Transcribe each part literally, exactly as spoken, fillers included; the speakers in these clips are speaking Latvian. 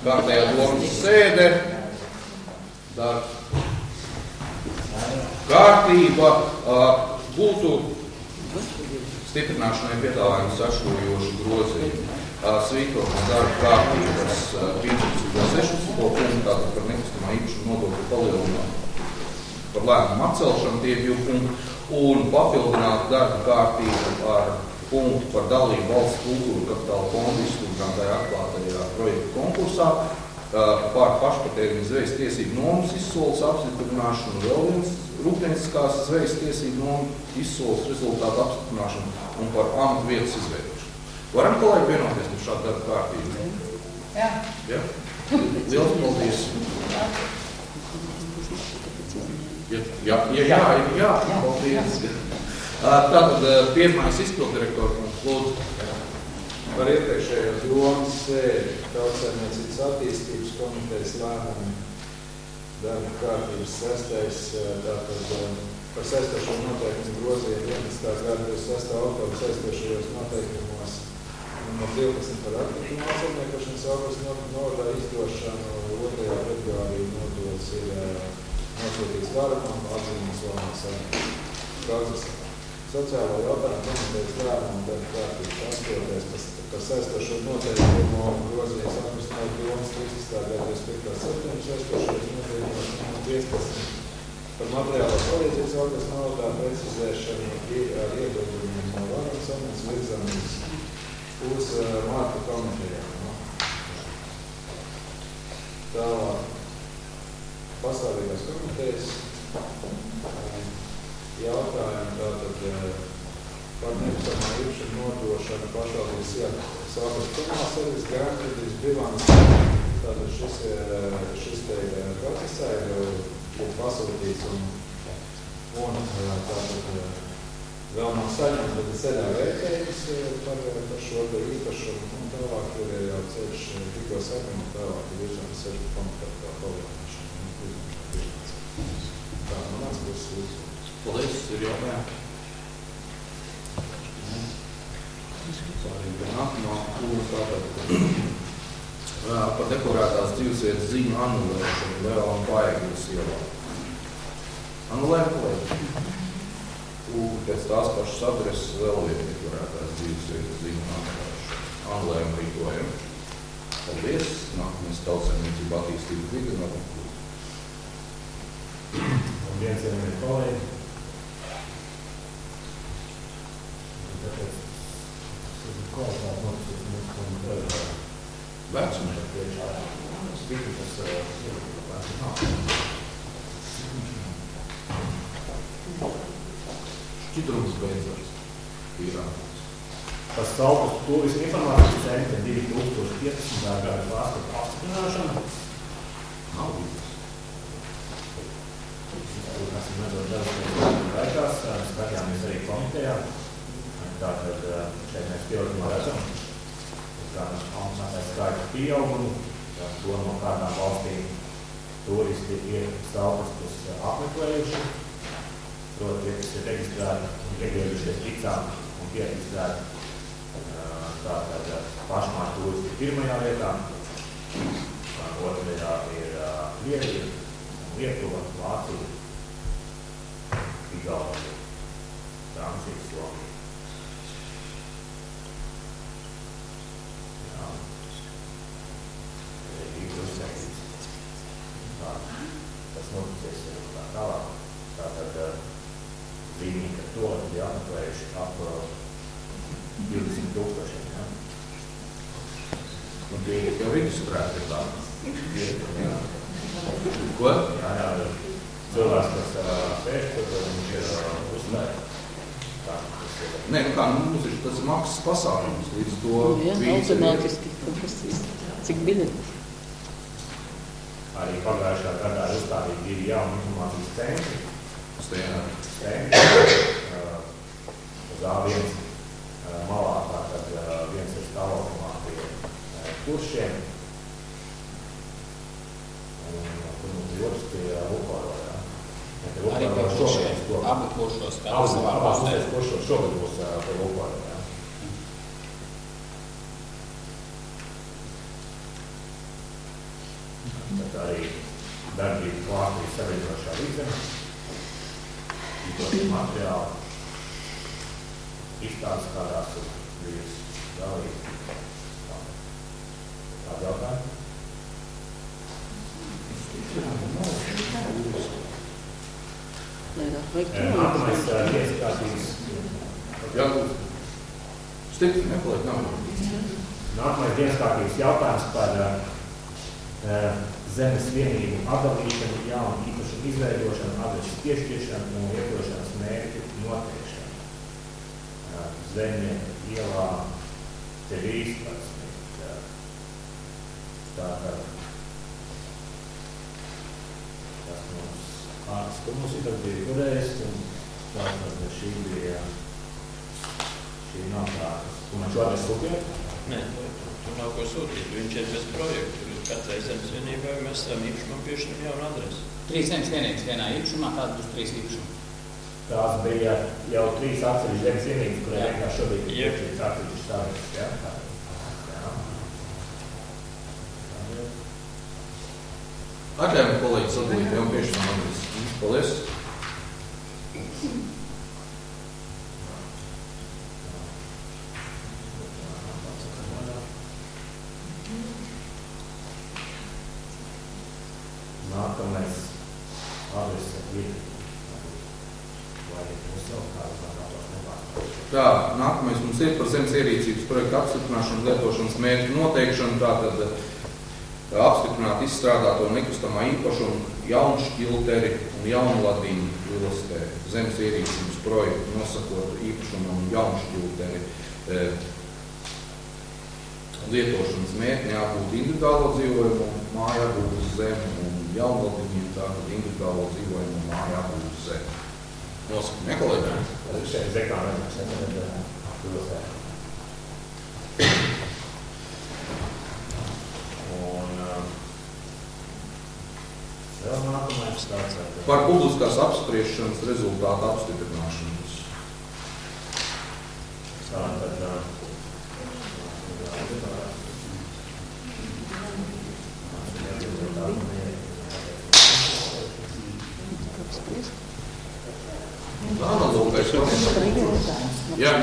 kārtējā domas sēde, darba kārtība, būtu stiprināšanai piedāvājumi sašķojošu grozījumu. Svītrot no darba kārtības piecpadsmito sešpadsmito punktu, tātad par nekustamā īpašuma nodokļu palielinājumu, par lēmumu atcelšanu tie divi punkti, un papildināt darba kārtību ar punktu par dalību valsts kultūra kapitāla fondu izsludinātajā atklātajā projektu konkursā, par pašpatēriņu zvejas tiesību nomas izsoles apstiprināšanu, vēl viens rūpnieciskās zvejas tiesību nomas izsoles rezultātu apstiprināšanu un par amatu vietas izveidošanu. Varam kolēģi vienoties par šādu darba kārtību? Jā. Ja? Liels paldies. Ja, ja, ja, jā, jā, paldies. Tātad pirmais izpildirektora kungs, lūdzu. Par iepriekšējos domas sēdi Tautsaimniecības attīstības komitejas lēmumu darba kārtības sestais, tātad par saistošo noteikumu grozījumu vienpadsmitā gada divdesmit sestā oktobra saistošajos noteikumos numur divpadsmit par atkritumu atsaimniekošanas augusta novadā izdošanu otrajā februārī nodots ir nosūtīts varamam atzīmes valnās procesā. Sociālo jautājumu komitejas lēmumu darba kārtības astotais par saistošo noteikumu grozījums atkristināja domas trīsdesmitā gada divdesmit piektajā septembrī saistošos noteikumus numur piecpadsmit par materiālo palīdzības augusta novadā precizēšanu ar iebildumiem no varas samats virzamies uz Marta komitejām. Tālāk pastāvīgās komitejas jautājumu tātad par nekustamā īpašuma nodošanu pašvaldības sākas komunālās servis grāmatvedības bilants. Tātad šis, šis te procesā ir pasūtīts un, un tātad vēl nav saņemts, bet ceļā vērtējums par, par šo te īpašumu un tālāk ir jau ceļš tikko saņemt, tālāk ir virsama sešu komitētā palielināšana. Tā, no mans puses lūdzu. Paldies, ir jautājumi. Nākamā lūdzu tātad par deklarētās dzīvesvietas ziņu anulēšanu Leona Paegļas ielā. Anulējam, kolēģi. Un pēc tās pašas adreses vēl viena deklarētās dzīvesvietas ziņu anulēšanu. Anulējam rīkojam. Paldies. Nākamais Tautsaimniecība attīstība Vigana. Un viens vienīgi kolēģi. Tāpēc kvalitāte noticības mūsu komitējā. Vecums. Spītas Šķidrums beidzās. Pīrāns. Tas Saukas turismu informācijas centra divi tūkstoši piecpadsmitā gada pārskatu apstiprināšana. Nav bijis. Esam redzot dažas laikās, skatījāmies arī komitejā. Tātad šeit mēs pilnībā redzam, kā mēs skaita pieaugumu, to no kādām valstīm turisti ir Saukastus apmeklējuši. Proti, tie, kas ir reģistrēti un iegriežušies Rīcā un pieregistrēti tātad pašmāju turisti pirmajā vietā. Otrajā ir Krievija, Lietuva, Vācija, Igaunija, Francija, Somija. Jā. Tā, tas noticies tā tālāk. Tātad zīmīgi, ka to bija apmeklējuši ap divdesmit tūkstošiem. Ja? Un tie jau reģistrēti ir tā. Ko? Jā, jā, cilvēks, kas spēš, tad viņš ir uzslēgt. Tā, tas ir. Nē, nu kā, nu, mums ir tas maksas pasākums, līdz to Jā, automātiski, cik biļeti. Arī pagājušā gadā ir uzstādīti divi jauni informācijas centri. Stēnā. Stēnri. Uz A viens malā, tātad viens ir stāvokumā pie kuršiem. Un kur mums ir otrs pie Lukvaro, jā. Arī pie kuršiem. Abi kuršos. Abas pusēs kuršos šogad būs pie Lukvaro, jā. tad arī darbību klāstīs savienošā līdzena, īpaši materiāli, izstādes kādās ir bijusi galīgi. Kādi jautājumi? Nākamais dienas kārtības. Jā, stipri nepaliek nav. Nākamais dienas kārtības jautājums par uh, zemes vienību atdalīšanu, jaunu īpašumu izveidošanu, adreses piešķiršanu un lietošanas mērķu noteikšanu. Uh, Zeme ielā trīspadsmit. Tātad tas mums ārsts, kur mums ir bija kurējis, un tātad šī bija, šī nav tādas. Tu man šo adresi sūtījāt? Nē, tu nav ko sūtīt, viņš ir bez projektu. Katrai zemes vienībai mēs esam īpašumam piešķiram jaunu adresi. Trīs zemes vienības vienā īpašumā, kāda būs trīs īpašumi? Tās bija jau trīs atsevišķi zemes vienības, kurai vienkārši šobrīd ir Jep. piešķirts atsevišķi stāvis. Ja? Jā. Atļājumi kolēģi sadalīt jau piešķiram adresi. Paldies. Nākamais adrese ir, vai uzsaukt kādu nākotās nebārs. Tā, nākamais mums ir par zemes ierīcības projektu apstiprināšanu, lietošanas mērķu noteikšanu, tātad apstiprināt izstrādāto nekustamā īpašumu, jaunu šķilteri un jaunu ladīņu vilastē. Zemes ierīcības projektu nosakot īpašumu un jaunu šķilteri. E, lietošanas mērķi jābūt individuālo dzīvojumu, māju jābūt uz zemi un jaunu ladīņiem, tātad individuālo dzīvojumu un māju jābūt uz zemi. Nosaka, nekolēģi? Tas ir šeit zekā vajag, šeit vajag pilsē. Vēl nākamais tāds ar... Par publiskās apspriešanas rezultātu apstiprināšanas. Tātad... Tā nav lūkais. Jā.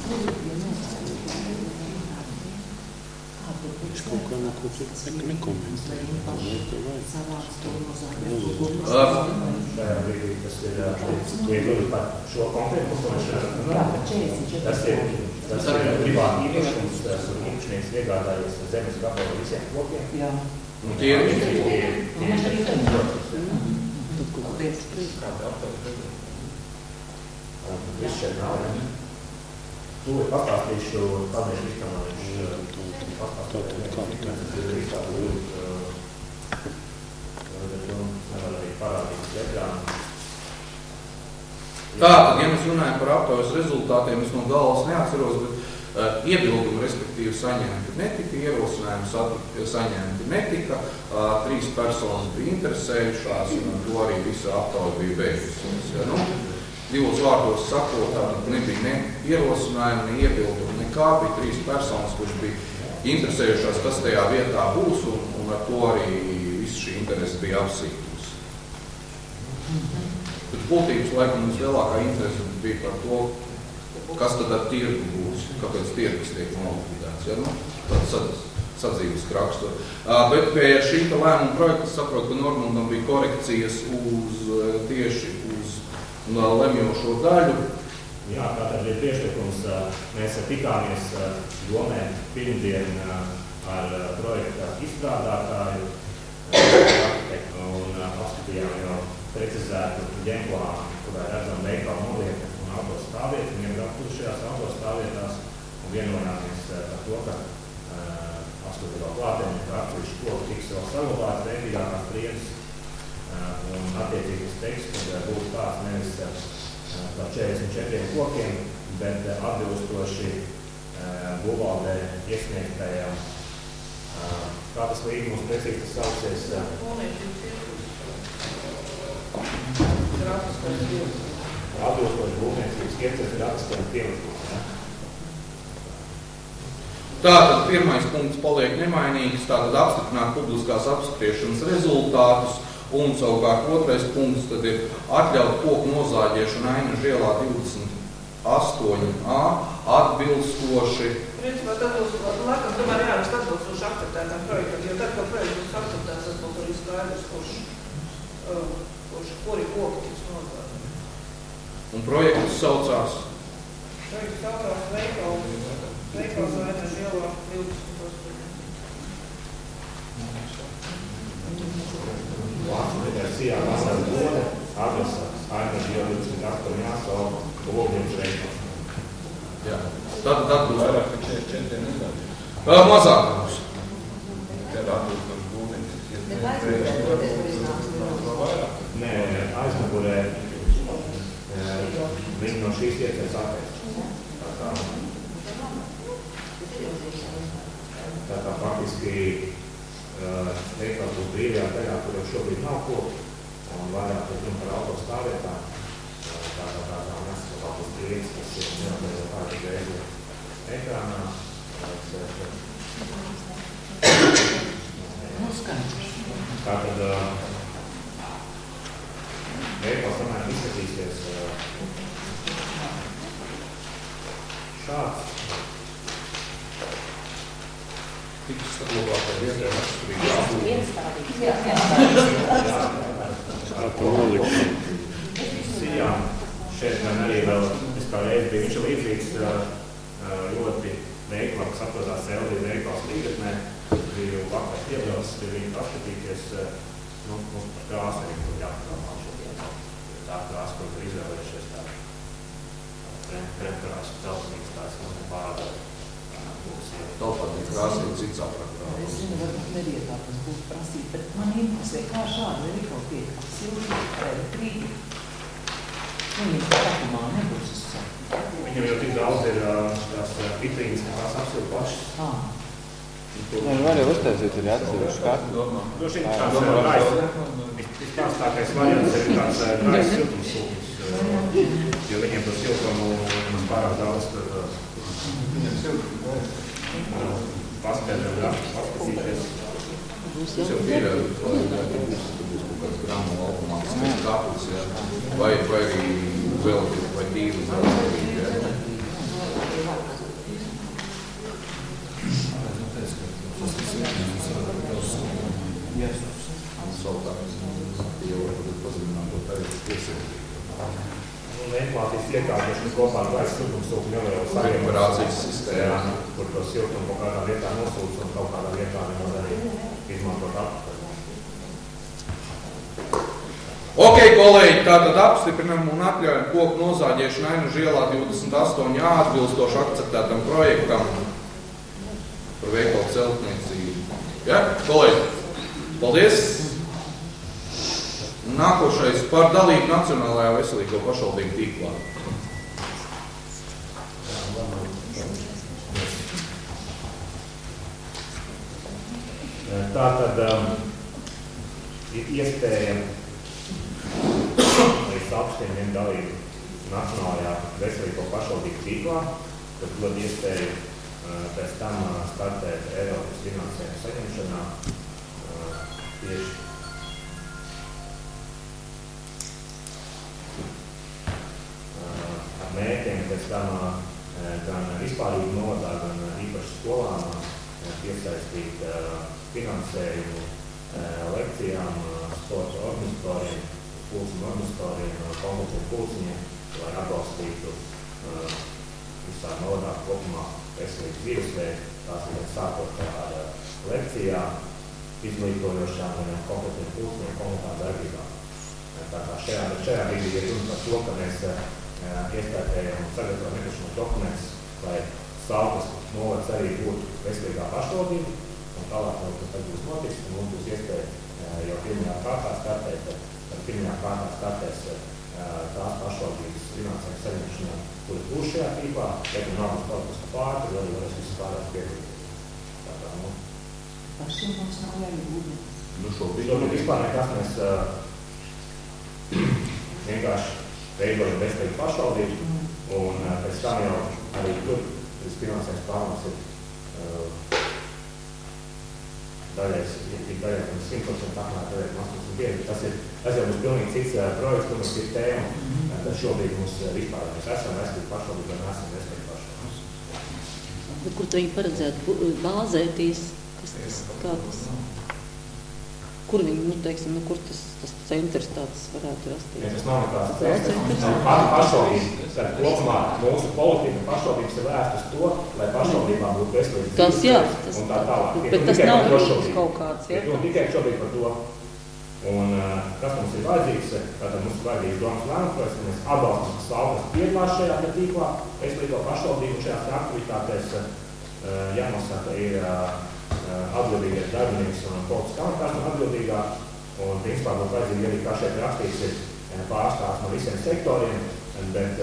Viņš kaut kā nav kaut kā nekomentē. Šajā brīdī, kas ir, ja ir par šo konkrētu uzmanīšanu, tas ir, tas ir privāti īpašums, tas ir īpašnieks iegādājies zemes gabalu visiem kokiem. Jā. Un tie ir tie, viss šeit nav, ne? Tu pastāstīšu, kādēļ iztamā viņš pastāstīšu, kādu nevar arī parādīt ekrānu. Tā, tad, ja mēs runājam par aptaujas rezultātiem, es no galvas neatceros, bet uh, iebildumu, respektīvi, saņemti netika, ierosinājumi saņemti netika, uh, trīs personas bija interesējušās, un to arī visa aptauja bija beigusies. Ja, nu, divos vārdos sakot, tātad nebija ne ierosinājumi, ne iebildumu, nekā, bija trīs personas, kurš bija interesējušās, kas tajā vietā būs, un, un ar to arī visu šī interese bija apsīkusi. Bet būtības laikam mums lielākā interese bija par to, kas tad ar tirgu būs, kāpēc tirgus tiek nolikvidēts. Ja? Nu, tāds sadzīves raksturu. Uh, bet pie šī lēmuma projekta saprotu, ka Normundam bija korekcijas uz tieši uz lemjošo daļu. Jā, tātad ir priekšlikums. Mēs tikāmies domē pirmdien ar projekta izstrādātāju un apskatījām jau precizētu ģemplānu, kurā redzam veikalu noliektu un autostāvvietu. Viņiem ir aptūši šajās autostāvvietās un vienojāmies par to, ka uh, apskatīt vēl klātieniem, ka atsevišķi koki tiks vēl saglabāti vērtīgākās priedus uh, un attiecīgas teksts, kad būtu tāds nevis uh, par četrdesmit četriem kokiem, bet uh, atbilstoši uh, būvvaldē iesniegtajām uh, kā tas līgums precīzi tas sauksies uh, atbilstoši būvniecības ietveres grāfiskajiem pielikumiem. Ja? Tātad pirmais punkts paliek nemainīgs, tātad apstiprināt publiskās apspriešanas rezultātus, un savukārt otrais punkts tad ir atļaut koku nozāģēšanu Ainažu ielā divdesmit astoņi A atbilstoši. Principā tad būs, laikam, tomēr jārast atbilstoši akceptētām projektam, jo tad, kad projekts būs akceptēts, tas būs arī skaidrs, kurš, uh, kurš kuri koki tiks nozāģēti. Un projekts saucās? Projekts saucās veikals, veikals Ainažu ielā divdesmit astoņi. Vācu Sijā vasara dode, adresa Ainažu ielā divdesmit astoņi A savu Logdienas veikals. Jā. Tad, tad būs vairāk kā četrdesmit četri nezādi. Vēl mazāk būs. Kad atbilstoši būvniecības Bet aizmugurē, Nē, aizmugurē viņi no šīs iecēs atteist. Tā kā, tā kā faktiski veikals būs brīvajā daļā, kur jau šobrīd nav koku, un vairāk tur runa par auto stāvvietām. Tā kā tā kā mēs autos brīvības, kas ir neatliek kādu reizi ekrānā. Tātad veikals tomēr izskatīsies šāds. Tiks saglabātā vietā raksturīgi apgūvi. Jā, jā. Tā nolikšana. Sijā šeit man arī vēl vispār reiz bija viņš līdzīgs ļoti veiklam, kas atrodās Eldija veikals līgatnē. Biju vakar piebildes, ja viņi paskatīties, nu, mums par krāsu arī tur jāpadomā šodien. Tā krāsa, kur ir izvēlējušies tā premkrāsu telpnīgs, tās mums pārādā. Telpnīgs krāsa ir cits aprakt. Es zinu, varbūt nevietā tas būtu prasīt, bet man interesē, kā šādi veikali tiek apsilti ar elektrību. Viņam tāpumā nebūs uz saku. Viņam jau tik daudz ir tās vitrīnas, ka tās apsilti pašas. Ah. Nē, var jau uztaisīt arī atsevišķu kartu. Nu, šī tāds gaisa, vispārstākais variants ir tāds gaisa siltumsūknis, jo viņiem to siltumu mums pārāk daudz, tad Viņam siltumu paspēdam paskatīties. Es jau pieļauju, ka būs kaut kāds grāmu automātisks kāpus, ja? vai, vai arī vēl vai tīri vēl arī. Ja? Ventilācijas iekārtošana kopā ar gaisa siltumsūkni jau jau Rekuperācijas sistēma. Kur to siltumu kaut kādā vietā nosūc un kaut kādā vietā nemaz arī izmantot atpakaļ. Ok, kolēģi, tātad apstiprinam un atļaujam koku nozāģēšanu Ainažu ielā divdesmit astoņi A atbilstoši akceptētam projektam par veikalu celtniecību. Ja, kolēģi, paldies! Nākošais par dalību Nacionālajā veselīgo pašvaldību tīklā. Tātad um, ir iespēja līdz apstiem dalību Nacionālajā veselīgo pašvaldību tīklā, tad dod iespēju uh, pēc tam uh, startēt Eiropas finansējumu saņemšanā uh, tieši ar mērķiem pēc tam gan vispārīgi novadā, gan īpaši skolām piesaistīt finansējumu lekcijām, sporta organizatoriem, pulciņu organizatoriem, kompleksiem pulciņiem, lai atbalstītu visā novadā kopumā veselīgu dzīvesveidu. Tās ir sākot ar lekcijām, izglītojošām un kompleksiem pulciņiem, komunitām darbībām. Tā kā šajā, šajā brīdī ir runa par to, ka mēs iespējām un sagatavot nepieciešamos dokumentus, lai Sākas novads arī būtu veselīgā pašvaldība, un tālāk mums tas būs notiks, un mums būs iespēja jau pirmajā kārtā startēt, tad pirmajā kārtā startēs tās pašvaldības finansējuma saņemšanā, kuras būs šajā tīklā, bet un nav mums kaut kas pār, tad arī varēs visu pārāk piedalīties. Tā kā, nu. Pašiem mums nav jābūt. Nu šobrīd. Šobrīd vispār nekas mēs vienkārši veidojam veselīgu pašvaldību, un pēc tam jau arī tur finansējums plānos ir daļais, ja tik daļai mums simt procenti apmēr daļai astoņdesmit divi. Tas ir, tas jau mums pilnīgi cits uh, projekts, kur mums ir tēma. Uh, tad šobrīd mums uh, vispār mēs esam respektīvi pašvaldību, vai nesam respektīvi pašvaldību. Kur tu viņi paredzētu bāzētīs? Kas tas, kā tas? Kur viņi, nu, teiksim, nu, kur tas, tas centrs tāds varētu rasties? Ja, tas nav nekāds centrs. Pašvaldība, tad kopumā mūsu politika pašvaldības ir vērst uz to, lai pašvaldībā būtu veselības tas, jā, tas, un tā tālāk. Bet tas nav kaut kāds, jā? Nu, tikai šobrīd par to. Un kas mums ir vajadzīgs, tātad mums ir vajadzīgs domas lēmums, ka mēs atbalstam, kas valdes piedalās šajā tīklā, veselīgo pašvaldību šajās aktivitātēs jānosaka ir atbildīgais darbinieks un politiskā amatpersona atbildīgā. Un, principā, būtu vajadzīgi arī, kā šeit rakstīts, ir pārstāvs no visiem sektoriem, bet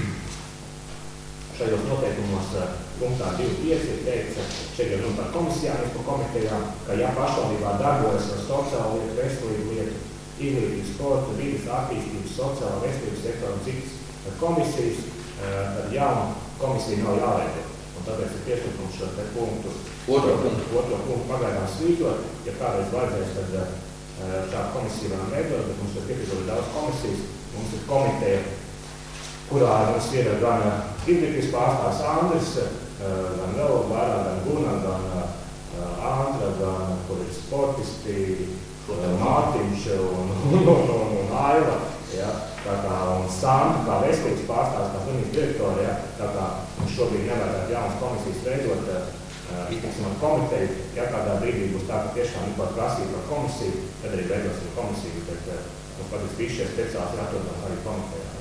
šajos noteikumos punktā divi pieci ir teikts, šeit ir runa par komisijām, par komitejām, ka ja pašvaldībā darbojas ar sociālo lietu, veselību lietu, izglītības, sporta, vides, attīstības, sociālo veselības sektoru un citas komisijas, tad jauna komisija nav jāveido. Un tāpēc ir priekšlikums šo te punktu, otro punktu, otro punktu pagaidām svītrot. Ja kādreiz vajadzēs, tad šādu komisiju varam veidot, bet mums ir pietiekami daudz komisijas. Mums ir komiteja, kurā mums ir gan Indrikas pārstāvs Andris, gan vēl vairāk, gan Guna, gan Andra, gan kur ir sportisti, Mārtiņš un, un, un, un Aiva. Ja, tā kā un Sandra, kā veselības pārstāvs, kā slimības direktori, ja, tā kā mums šobrīd nevajadzētu jaunas komisijas veidot, uh, iztiksim ar komiteju, ja kādā brīdī būs tā, ka tiešām ir par prasību par komisiju, tad arī veidosim komisiju, bet uh, mums patiesi visi šie speciāls ir atrodam arī komitejā.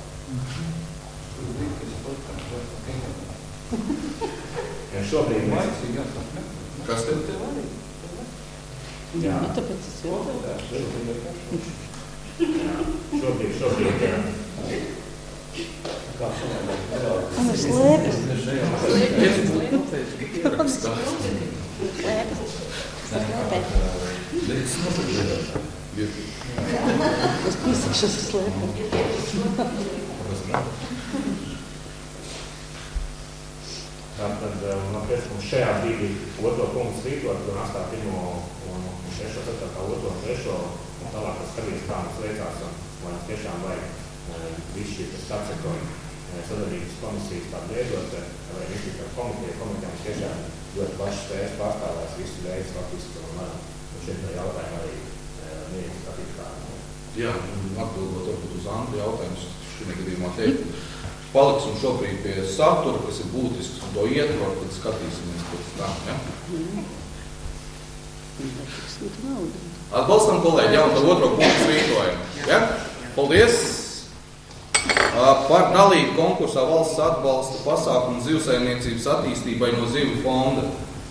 Ja šobrīd mēs... Kas tev? Jā, tāpēc es jau Šobrīd, šobrīd, jā. Man ir slēpes. Slēpes. Es pīsakšos ar slēpēm. Tātad, man pēc mums šajā brīdī otro punktu svītot, un astā pirmo un trešo, tad kā otro un trešo, un tālāk tas skatīs, kā mums veicās, un lai mums tiešām vajag visu šī starpsektoru sadarbības komisijas tādu veidot, vai visi par komiteju, komitejām tiešām ļoti plašas spējas pārstāvēs visu veids faktiski, un varam, un šeit no jautājumu arī mierīgi skatīt kā. Jā, atbildot varbūt uz Andru jautājumus, šī negadījumā teikt. Paliksim šobrīd pie satura, kas ir būtisks, un to ietvaru, tad skatīsimies pēc tam, ja? Atbalstam, kolēģi, jau par otro punktu svītojumu, ja? Paldies! Par dalību konkursā valsts atbalsta pasākumu zivsaimniecības attīstībai no Zivju fonda.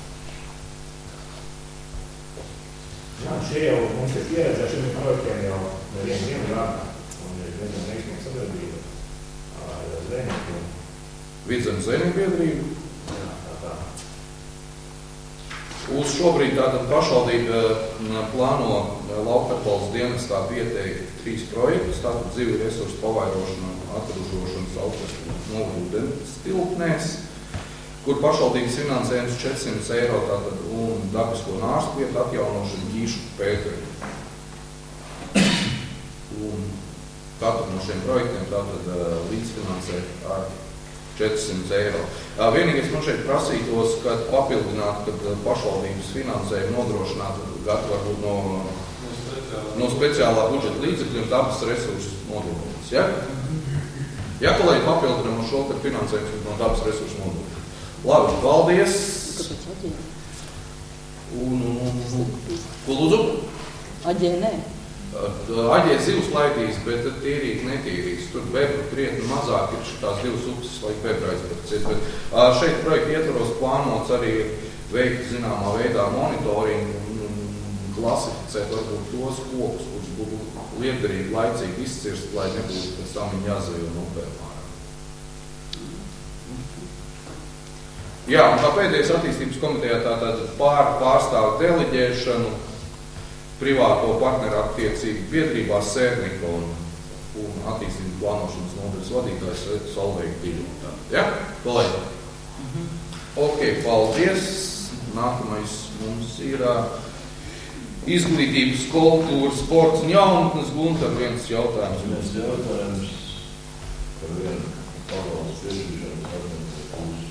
Jā, šie jau mums ir pieredzē, šiem projektiem jau nevienu vienu gadu, un ir vienu neizmīgi sadarbība. Vidzemes zvejnieku biedrību. Jā, tā tā. Uz šobrīd tātad pašvaldība plāno laukatbalsta dienestā pieteikt trīs projektus, tātad zivju resursu pavairošana, atražošanas augstas novūdens tilpnēs, kur pašvaldības finansējums četrsimt eiro tātad un dabisko nārstu vietu atjaunošana Ģīšu Pēteri. Un katru no šiem projektiem tātad līdzfinansē ar četrsimt eiro. Vienīgais man šeit prasītos, kad papildināt, kad pašvaldības finansējumu nodrošinātu gadu varbūt no, no speciālā budžeta līdzekļiem dabas resursu nodrošināts. Ja? Ja, kolēģi, papildinām šo, kad finansējums no dabas resursu nodrošināts. Labi, paldies! Un, un, un, ko lūdzu? Aģē, nē. Aģē zivs laidīs, bet tīrīt netīrīs. Tur bebru krietni mazāk ir tās divas upes, lai bebra aizpēc. Bet šeit projekta ietvaros plānots arī veikt zināmā veidā monitoringu un klasificēt varbūt tos kokus, kurus būtu lietderīgi laicīgi izcirst, lai nebūtu pēc tam viņi jāzvejo un upē mārā. Jā, un kā pēdējais attīstības komitejā tātad pār pārstāvu deleģēšanu privāto partneru attiecību biedrībā Sērnika un, un attīstības plānošanas nodaļas vadītājs Solveig Biļota. Ja, kolēģi? Mm-hmm. Ok, paldies. nākamais mums ir izglītības, kultūra, sports un jaunatnes. Gunter, viens jautājums. Viens jautājums par vienu pavalsts piešķiršanas organizācijas.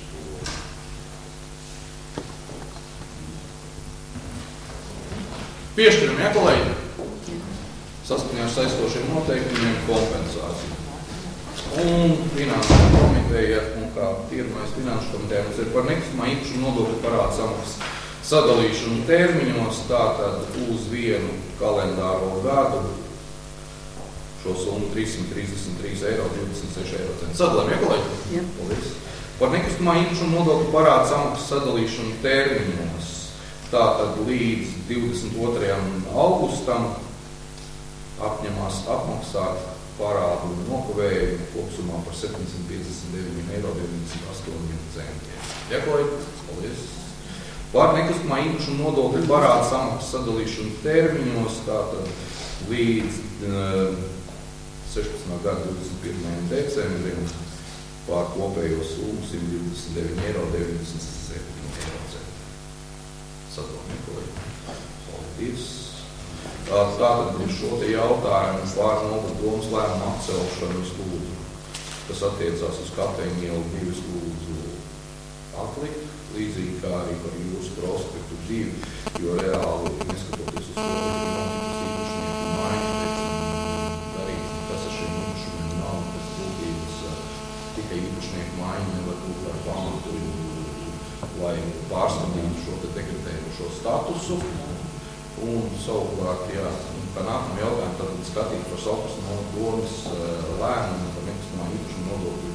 Piešķiram, ja, kolēģi? Saskaņā ar saistošiem noteikumiem kompensāciju. Un finanšu komiteja, un kā pirmais finanšu komiteja mums ir par nekustamā īpašuma nodokļu parādu samaksas sadalīšanu termiņos, tātad uz vienu kalendāro gadu šo summu trīssimt trīsdesmit trīs eiro divdesmit seši eiro centi. Sadalām, ja, kolēģi? Jā. Paldies. Par nekustamā īpašuma nodokļu parādu samaksas sadalīšanu termiņos, tātad līdz divdesmit otrajam augustam apņemās apmaksāt parādu nokavējumu kopsumā par septiņsimt piecdesmit deviņi eiro deviņdesmit astoņi centi. Ja, kolēģi? Paldies. Par nekustamā īpašuma nodokļu parādu samaksas sadalīšanu termiņos, tātad līdz uh, sešpadsmitā gada divdesmit pirmajam decembrim pār kopējo summu simt divdesmit deviņi eiro deviņdesmit septiņi eiro centi. Sadalām, kolēģi. Paldies. Tātad ir šo te jautājumu par Novas domas lēmumu atcelšanu uz lūdzu, kas attiecās uz Kateņu ielu divas lūdzu atlikt, līdzīgi kā arī par jūsu prospektu divi, jo reāli, neskatoties uz to, ka ir īpašnieku maiņa, darīt, kas ar šiem īpašumiem nav, kas būtības tikai īpašnieku maiņa nevar būt par pamatu, lai pārskatītu šo te dekretējušo statusu. Un savukārt, jā, kā nākamā jautājuma, tad skatīt par Saukras Novas domas lēmumu par nekustamā īpašuma nodokļu.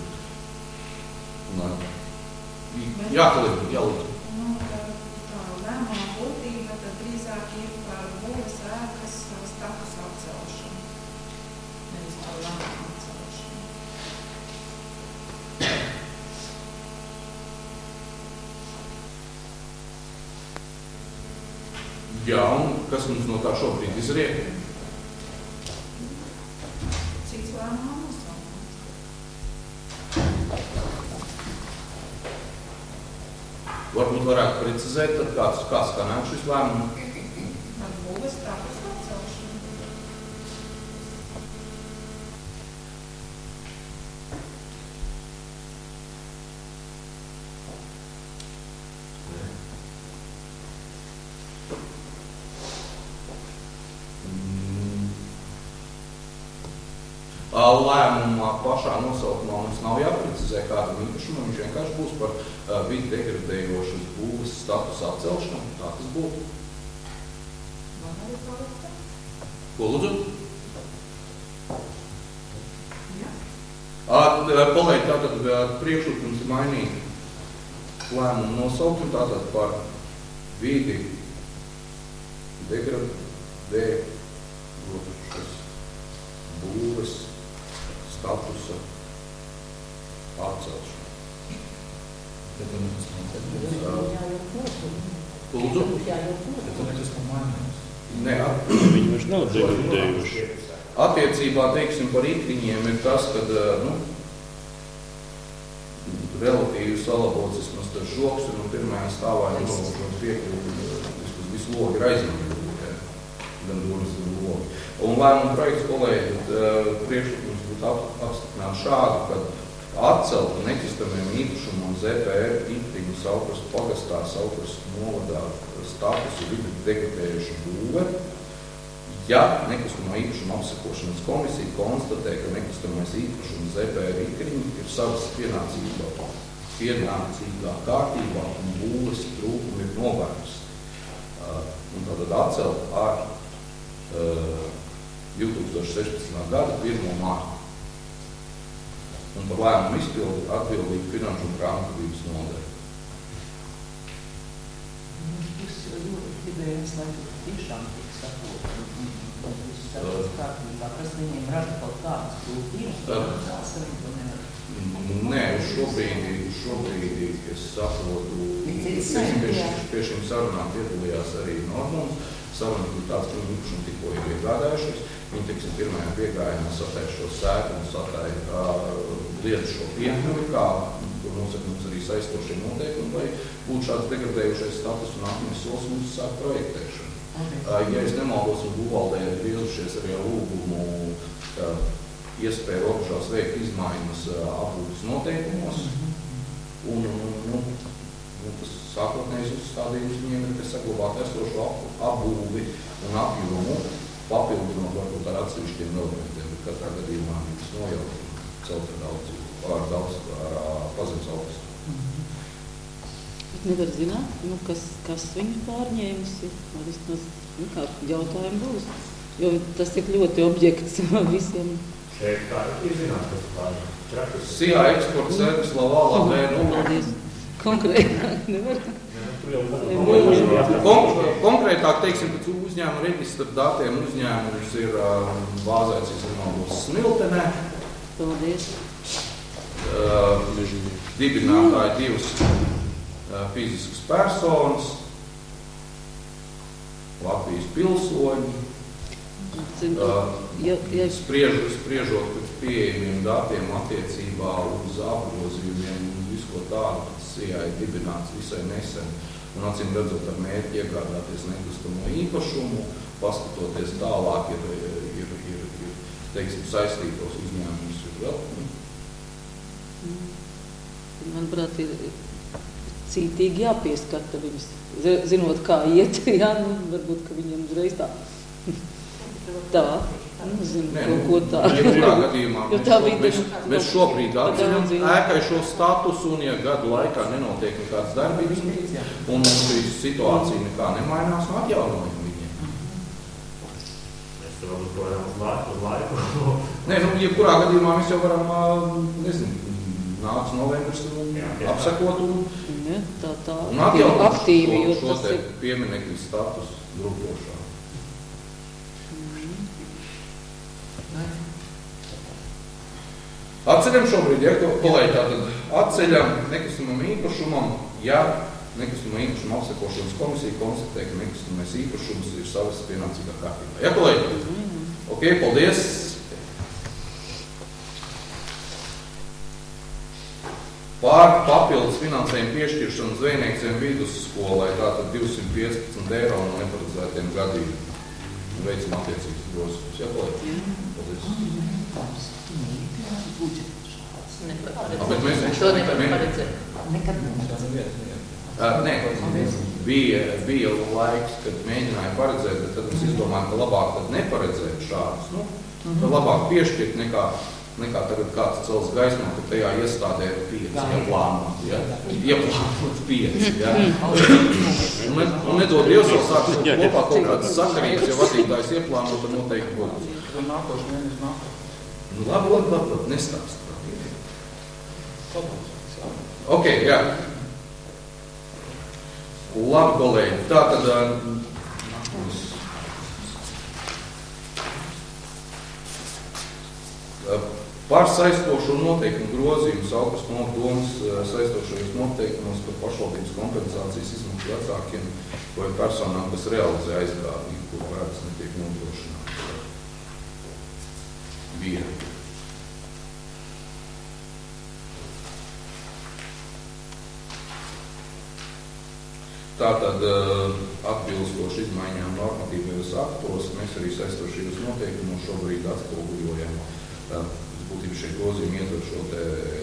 Jā, kolēģi, jā, lūdzu. Nu, tā lēmuma būtība tad drīzāk ir par būves ēkas statusa atcelšanu, nevis par lēmumu atcelšanu. Jā, un kas mums no tā šobrīd izriek? Cits lēmumā nosaukums. Varbūt varētu precizēt, tad kāds, kāds skanētu šis lēmums? Ar būves statusa atcelšanu. Lēmumā pašā nosaukumā mums nav jāprecizē kādam īpašumam, viņš vienkārši būs par uh, vidi degradējošas būves statusa atcelšanu. Tā tas būtu. Man arī palikt tā? Ko lūdzu? Jā. Kolēģi, tātad priekšlikums mainīt lēmumu nosaukumu, tātad par vidi degradējošas būves statusa atcelšanu. Lūdzu? Nē, viņi vairs nav degradējuši. Attiecībā, teiksim, par ikriņiem ir tas, kad, nu, relatīvi salabots vismaz tas žoks, un pirmajā stāvā jau piekļuvi, vismaz visu logi ir aizmīgi, gan durvis, gan logi. Un lēmumu projekts, kolēģi, priekšlikums būtu apstiprināt šādu, kad atcelt nekustamiem īpašumam Z P R ikriņu Saukras pagastā, Saukras novadā statusu vidi degradējuša būve, ja nekustamā īpašuma apsekošanas komisija konstatē, ka nekustamais īpašums Z P R ikriņi ir savas pienācīgā, pienācīgā kārtībā un būves trūkumi ir novērsti. Un tātad atcelt ar uh, divs tūkstoši sešpadsmitā gada pirmo mārtu. Un par lēmumu izpildi atbildīgi finanšu un grāmatvedības nodaļa. Jūs ļoti gribējāt, lai tiešām tiek sakot, un visu saprot kārtībā, kas viņiem rada kaut kādas grūtības, un tās arī to nevar. Nē, šobrīd, šobrīd es saprotu, pie šīm sarunām piedalījās arī Normons. Sarunas bija tāds, ka viņi īpašumu tikko ir iegādājušies. Viņi, teiksim, pirmajā piegājienā satāja šo sēku un satāja lietu šo piekļuvi, kā nosaka mums arī saistošie noteikumi, lai būtu šāds degradējušais status un nākamais solis mums sāk projektēšanu. Okay. Ja es nemaldos, un būvvaldē ir griezušies arī ar lūgumu iespēju robežās veikt izmaiņas apbūves noteikumos, un, un, un, un tas sākotnējs uzstādījums viņiem ir, ka saglabāt esošo apbūvi un apjomu, papildinot varbūt ar atsevišķiem elementiem, bet katrā gadījumā viņas nojaukt celt ar daudz, ar daudz ar pazemes augstu. Nevar zināt, nu, kas, kas viņu pārņēmusi, vai vismaz, nu, kā jautājumi būs, jo tas ir ļoti objekts visiem. Šeit kā ir zināt, kas pārņēmusi? S I A eksporta servis Lavalā B nulle. Konkrētāk nevar. Kon konkrētāk, teiksim, pēc uzņēmuma reģistra datiem uzņēmums ir bāzēts, ja nemaldos, Smiltenē. Paldies. Uh, dibinātāji divas uh, fiziskas personas, Latvijas pilsoņi. Uh, ja, ja... spriež, spriežot pēc pieejamiem datiem attiecībā uz apgrozījumiem un visu ko tādu, tas S I A ir dibināts visai nesen. Un acīm redzot ar mērķi iegādāties nekustamo īpašumu, paskatoties tālāk ir, ir, ir, ir teiksim, saistītos uzņēmumus ir vēl. Manuprāt, ir cītīgi jāpieskata viņus, zinot, kā iet, jā, nu, varbūt, ka viņiem uzreiz tā, tā, nu, zinu, Nē, ko, ko tā. Jebkurā gadījumā jo mēs, tā šo, mēs, mēs šobrīd atceram ēkai šo statusu, un ja gadu laikā nenotiek nekāds darbības, un mums šī situācija nekā nemainās, un atjaunojam viņiem. Mēs to varbūt varam uz laiku, uz laiku. Nē, nu, jebkurā gadījumā mēs jau varam, nezinu, nāc novembris un apsekot un, ja, tā, tā, un atjaunot aktīvi, šo, šo tas te ir... pieminekļu status grupošā. Atceļam šobrīd, ja, kolēģi, tātad atceļam nekustamam īpašumam, ja nekustamā īpašuma apsekošanas komisija konstatē, ka nekustamais īpašums ir savas pienācīgā kārtībā. Ja, kolēģi? Ok, paldies! Pār papildus finansējumu piešķiršanu zvejniekiem vidusskolai, tātad divsimt piecpadsmit eiro no neparedzētiem gadījumiem. Veicam attiecīgas grozījumus. Jā, kolēģi? Paldies. Bet mēs to nevar paredzēt. Nekad neparedzēt. Nē, bija, bija laiks, kad mēģināja paredzēt, bet tad mēs izdomājam, ka labāk tad neparedzēt šādus. Nu, tad labāk piešķirt nekā nekā tagad kāds cels gaismā, ka tajā iestādē ir pieci, ja plānot, ja? Ieplānot pieci, ja? Un, ne, un nedod Dievs vēl sāk kopā kaut kādas sakarības, ja vadītājs ieplānot, tad noteikti būs. Un nākošu mēnesi nākošu. Nu, labi, labi, labi, labi, nestāst. Ok, jā. Labi, kolēģi, tā tad... Uh, Par saistošo noteikumu grozījumu Saukas nodomas saistošajos noteikumos par pašvaldības kompensācijas izmaksu vecākiem vai personām, kas realizē aizgādību, kur vērts netiek nodrošināts. Bija. Tātad atbilstoši izmaiņām normatīvajos aktos, mēs arī saistošajos noteikumos šobrīd atspoguļojam būtībā šeit grozījumi ietver šo te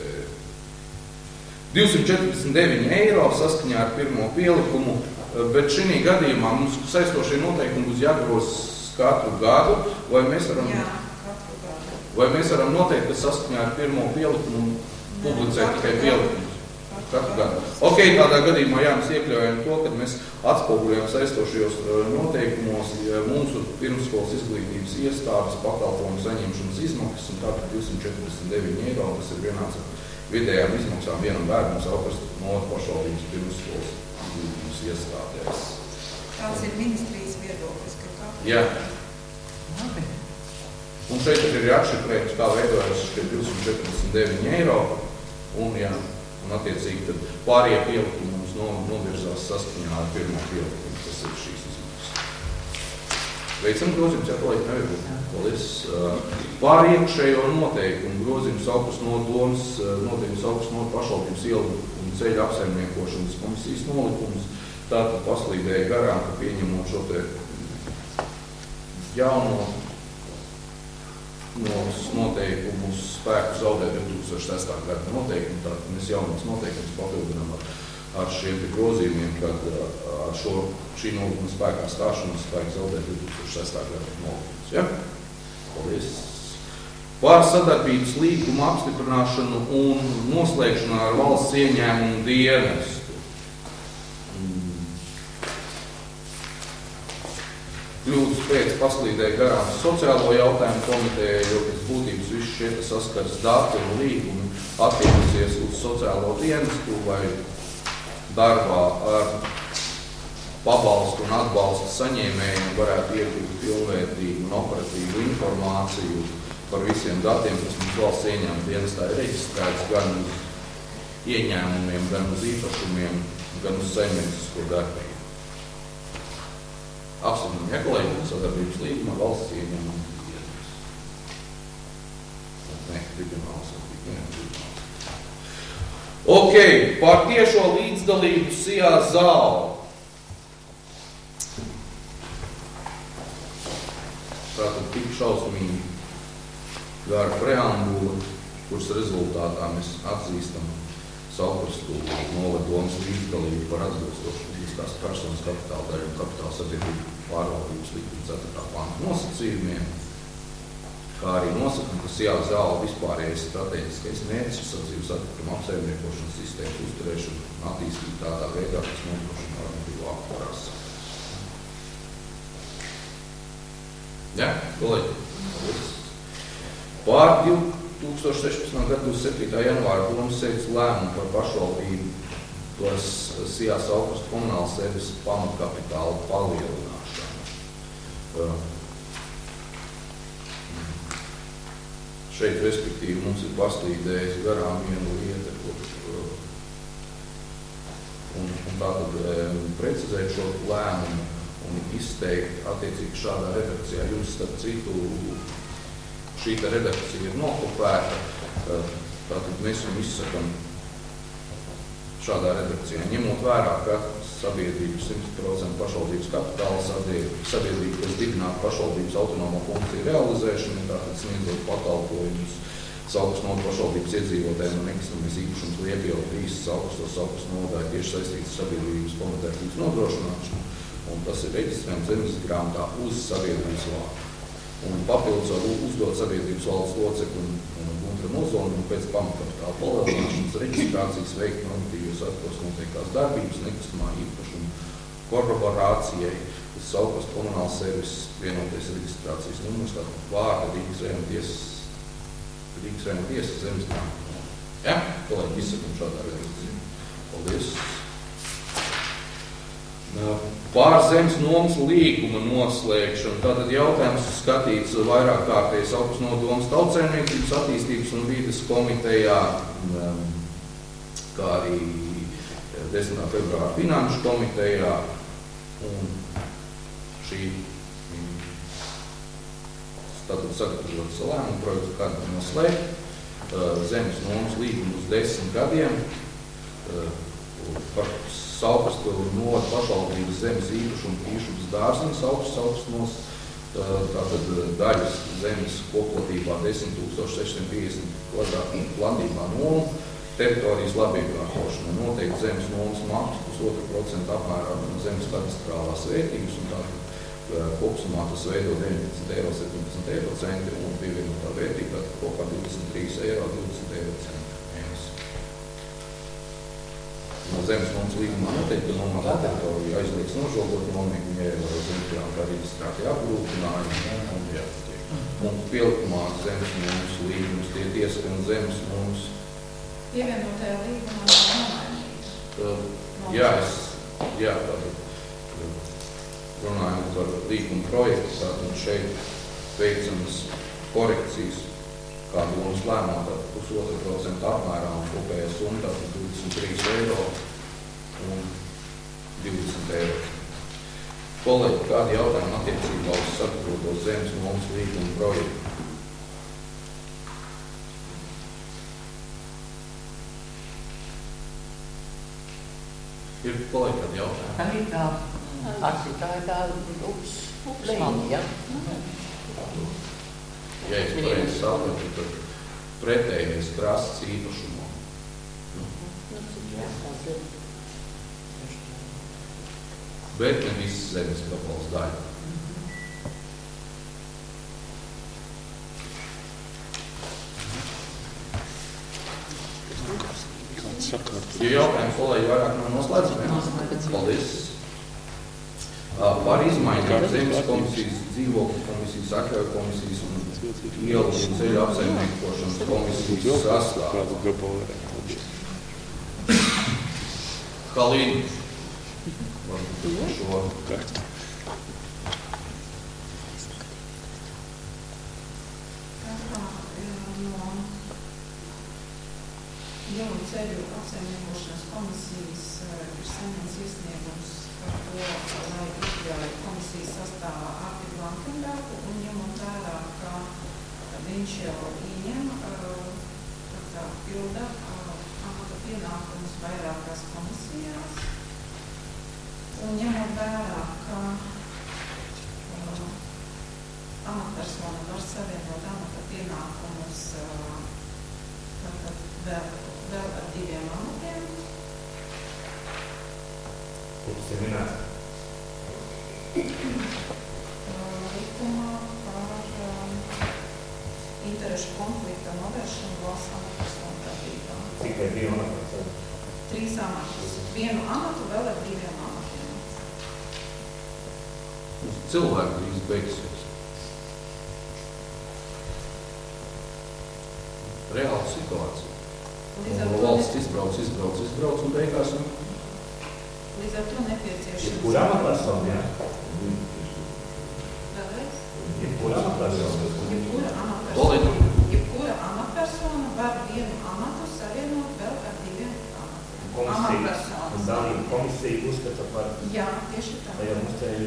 divsimt četrdesmit deviņi eiro saskaņā ar pirmo pielikumu, bet šī gadījumā mums saistošie noteikumi būs jāgroz katru gadu, vai mēs varam, Jā, katru gadu. Vai mēs varam noteikt, ka saskaņā ar pirmo pielikumu publicēt tikai pielikumus. Katru gadu. Ok, tādā gadījumā jā, mēs iekļaujam to, kad mēs atspoguļojam saistošajos noteikumos mūsu pirmsskolas izglītības iestādes pakalpojumu saņemšanas izmaksas, un tātad divsimt četrdesmit deviņi eiro, tas ir vienāds ar vidējām izmaksām vienam bērnam Saukas novada pašvaldības pirmsskolas izglītības iestādēs. Tāds ir ministrijas viedoklis, ka kā? Jā. Un šeit ir atšifrējums, kā veidojas šie divsimt četrdesmit deviņi eiro, un jā, un attiecīgi tad pārējie pielikumi mums no, novirzās saskaņā ar pirmo pielikumu, kas ir šīs izmaksas. Veicam grozījums, jā, kolēģi, nevar. Paldies. Pār iekšējo noteikumu grozījums augsts no domas, noteikums augsts no pašvaldības ielu un ceļu apsaimniekošanas komisijas nolikums. Tātad paslīdēja garām, ka pieņemot šo te jauno noteikumus spēku zaudē divi tūkstoši sestā gada noteikumu. Tātad mēs jaunās noteikumus papildinām ar, ar šiem grozījumiem, kad ar šo, šī nolikuma spēkā stāšanas spēku zaudē divi tūkstoši sestā gada nolikums. Ja? Paldies. Par sadarbības līgumu apstiprināšanu un noslēgšanu ar valsts ieņēmumu dienestu. Kļūdas pēc paslīdēja garām sociālo jautājumu komiteja, jo pēc būtības visi šie saskars dati un līgumi attieksies uz sociālo dienestu vai darbā ar pabalstu un atbalstu saņēmējiem varētu iegūt pilnvērtīgu un operatīvu informāciju par visiem datiem, kas mums valsts ieņēmuma dienestā ir reģistrēts gan uz ieņēmumiem, gan uz īpašumiem, gan uz saimniecisko darbību. Apsvērnam, ja kolēģi, sadarbības līguma valsts ieņēmuma dienestu. Nē, reģionāls, nē, reģionāls. Ok, par tiešo līdzdalību S I A zāli. Tātad tik šausmīgi gara preambula, kuras rezultātā mēs atzīstam Saukrastu novadomas līdzdalību par atbilstošu fiziskās personas kapitāla daļu un kapitāla sabiedrību pārvaldības likuma ceturtā panta nosacījumiem, kā arī nosakam, ka S I A zāle vispārējais strateģiskais mērķis ir sadzīves atkrituma apsaimniekošanas sistēmas uzturēšanu un attīstību tādā veidā, kas nodrošina normatīvo aptvarās. Ja, kolēģi? Pār divi tūkstoši sešpadsmitā gada divdesmit septītā janvāra domas sēdes lēmumu par pašvaldību tos S I A Saukrastu komunālas servisu pamatkapitāla palielināšanu. Šeit, respektīvi, mums ir paslīdējis garām viena lieta, un, un tātad precizēt šo lēmumu un izteikt attiecīgi šādā redakcijā. Jums, starp citu, šī redakcija ir nokopēta, tātad mēs viņu izsakam šādā redakcijā, ņemot vērā, ka sabiedrības simt procenti pašvaldības kapitāla sabiedrība, kas dibinātu pašvaldības autonomo funkciju realizēšanu, tātad sniedzot pakalpojumus Saukrastu novada pašvaldības iedzīvotājiem un nekustamies īpašums Liepiela trīs Saukrastu Saukrastu novadā tieši saistīts sabiedrības pamatvērtības nodrošināšanu, un tas ir reģistrējums zemes grāmatā uz sabiedrības vārdu. Un papildus var uzdot sabiedrības valsts locekli un Guntra Nozonu pēc pamatkapitāla palielināšanas reģistrācijas veikt normatīvos aktos noteiktās darbības nekustamā īpašuma korporācijai uz Saukrastu komunāls servis vienotais reģistrācijas numurs, tātad vārda Rīgas rajona tiesas Rīgas rajona tiesas zemes grāmatā. Ja? Kolēģi, izsakam šādā redakcijā. Paldies! Pār zemes nomas līguma noslēgšanu. Tātad jautājums skatīts vairāk kārtēji Saukrastu nodomas tautsaimniecības attīstības un vīdes komitejā, kā arī desmitā februāra finanšu komitejā. Un šī tātad sagatavotas lēmumu projektu, kādu noslēgt zemes nomas līgumu uz desmit gadiem par Saukrastu novada pašvaldības zemes īpašumu īšums dārziņas augsts Saukrastos, tātad daļas zemes koplatībā desmit tūkstoši sešsimt piecdesmit kvadrātmetru platībā nomu, teritorijas labiekārtošana, noteikti zemes nomas maksas pusotru procentu apmērā no zemes katastrālās vērtības, un tātad kopsumā tas veido deviņpadsmit eiro septiņpadsmit eiro centi un pievienotā vērtība, tātad kopā divdesmit trīs eiro divdesmit eiro centi. No zemes nomas līgumā noteikti, ka nomātā teritorija aizlieks nožogot nomīgu, viņai ir zemesgrām kā reģistrāti apgrūtinājumi un jātiek. Un pielikumā zemes nomas līgumus tie tieskan zemes nomas. Pievienotajā līgumā nomainīta. Jā, es, jā, tātad runājot par līguma projektu, tātad šeit veicamas korekcijas, kādu mums lēmā, tātad pusotru procentu apmērā un kopējā summa, tātad divdesmit trīs eiro un divdesmit eiro. Kolēģi, kādi jautājumi attiecībā uz sagatavoto zemes nomas līguma projektu? Ir kolēģi, kādi jautājumi? Tā ir tā, akti, tā ir tā ups, upslīņa, ja? Ja es pareizi sapratu, tad pretējais krasts īpašumo. Bet ne visas zemes gabals daļa. Ja jautājums, kolēģi, vairāk nav noslēdzamiem? Paldies. Par izmaiņām zemes komisijas, dzīvokļu komisijas, atļauju komisijas un ielu un ceļu apsaimniekošanas komisijas sastāvā. Halīna. Šo. Ielu un ceļu apsaimniekošanas komisijas ir saņemts iesniegums par to, lai iekļauj komisijas sastāvā Arti Blankenbergu un ņemot vērā, ka viņš jau ieņem tā pilda amata pienākumus vairākās komisijās un ņemot vērā, ka amatpersona var savienot amata pienākumus vēl vēl ar diviem amatiem. Kur tas ir minēts? Likumā par um, interešu konflikta novēršanu valsts amatpersonu darbībā. Tikai divu amatu? Trīs amatus. Vienu amatu vēl ar diviem amatiem. Cilvēki drīz beigsies. Reāla situācija. No valsts izbrauc, izbrauc, izbrauc un beigās. Nu. Līdz ar to nepieciešams. Jebkura amatpersona, jā? Vēlreiz? Jebkura amatpersona. Jebkura amatpersona. Jebkura amatpersona var vienu amatu savienot vēl ar diviem amatiem. Komisija, un dalība komisija uzskata par... Jā, tieši tā. Tā jau mums ceļu.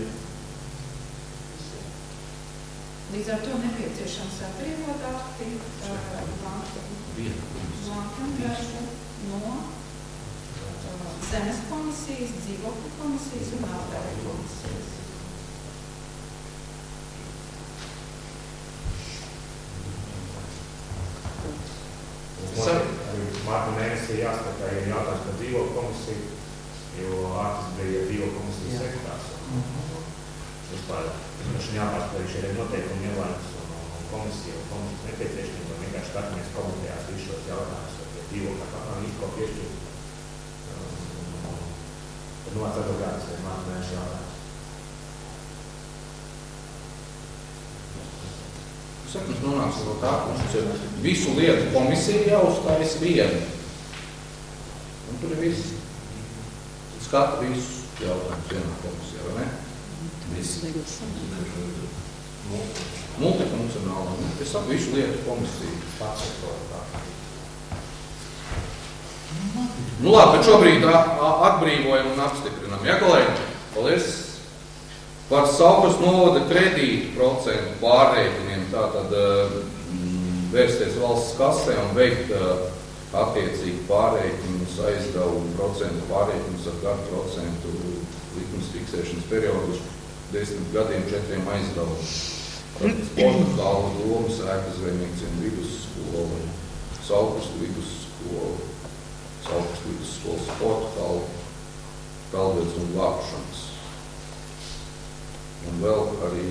Līdz ar to nepieciešams atbrīvot akti Blankenbergu no zemes komisijas, dzīvokļu komisijas un atļauju komisijas. Marta mēnesī jāskatā, ja jautājums par dzīvokļu komisiju, jo Ārtis bija dzīvokļu komisijas sekretārs. Vispār, šim jāpārspēj šie noteikumi ievērums un komisija un komisijas nepieciešamība, vienkārši skatāmies komitejās visu šos jautājumus, ja dzīvokļa kā izko piešķirt. Tad novāc advokātis, vai Marta mēneši jautājums. Saka, mums nonāks vēl tā, ka mums ir visu lietu komisija jāuzstājas vienu. Un tur ir viss. Skata visu jautājumus vienā komisijā, vai ne? Viss. Multifunkcionāli. Es saku visu lietu komisiju. Nu labi, bet šobrīd atbrīvojam un apstiprinam. Ja, kolēģi? Paldies. Par Saukras novada kredītu procentu pārreikiniem tātad vērsties valsts kasē un veikt attiecīgi pārreikinus, aizdevumu procentu pārreikinus ar gadu procentu likums fiksēšanas periodu desmit gadiem četriem aizdevumiem. Sporta zāles, domas, ēkas, zvejniecība, vidusskola, Saukras vidusskola, Saukras vidusskola, sporta hala, peldveids un glābšanas. Un vēl arī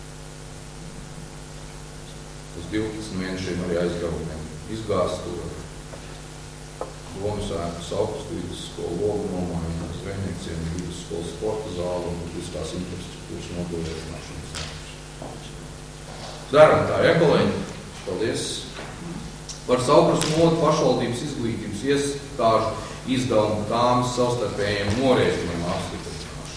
uz divpadsmit mēnešiem arī aizdevumiem izgāstura, domas ēku, Saukras vidusskola, logu nomaiņas, zvejniecība, vidusskola, sporta zāle un publiskās infrastruktūras nodrošināšanas. Daram tā, ja, kolēģi? Paldies. Par Saukras novada pašvaldības izglītības iestāžu izdevumu tāmas savstarpējiem norēķiniem apstiprināšanu.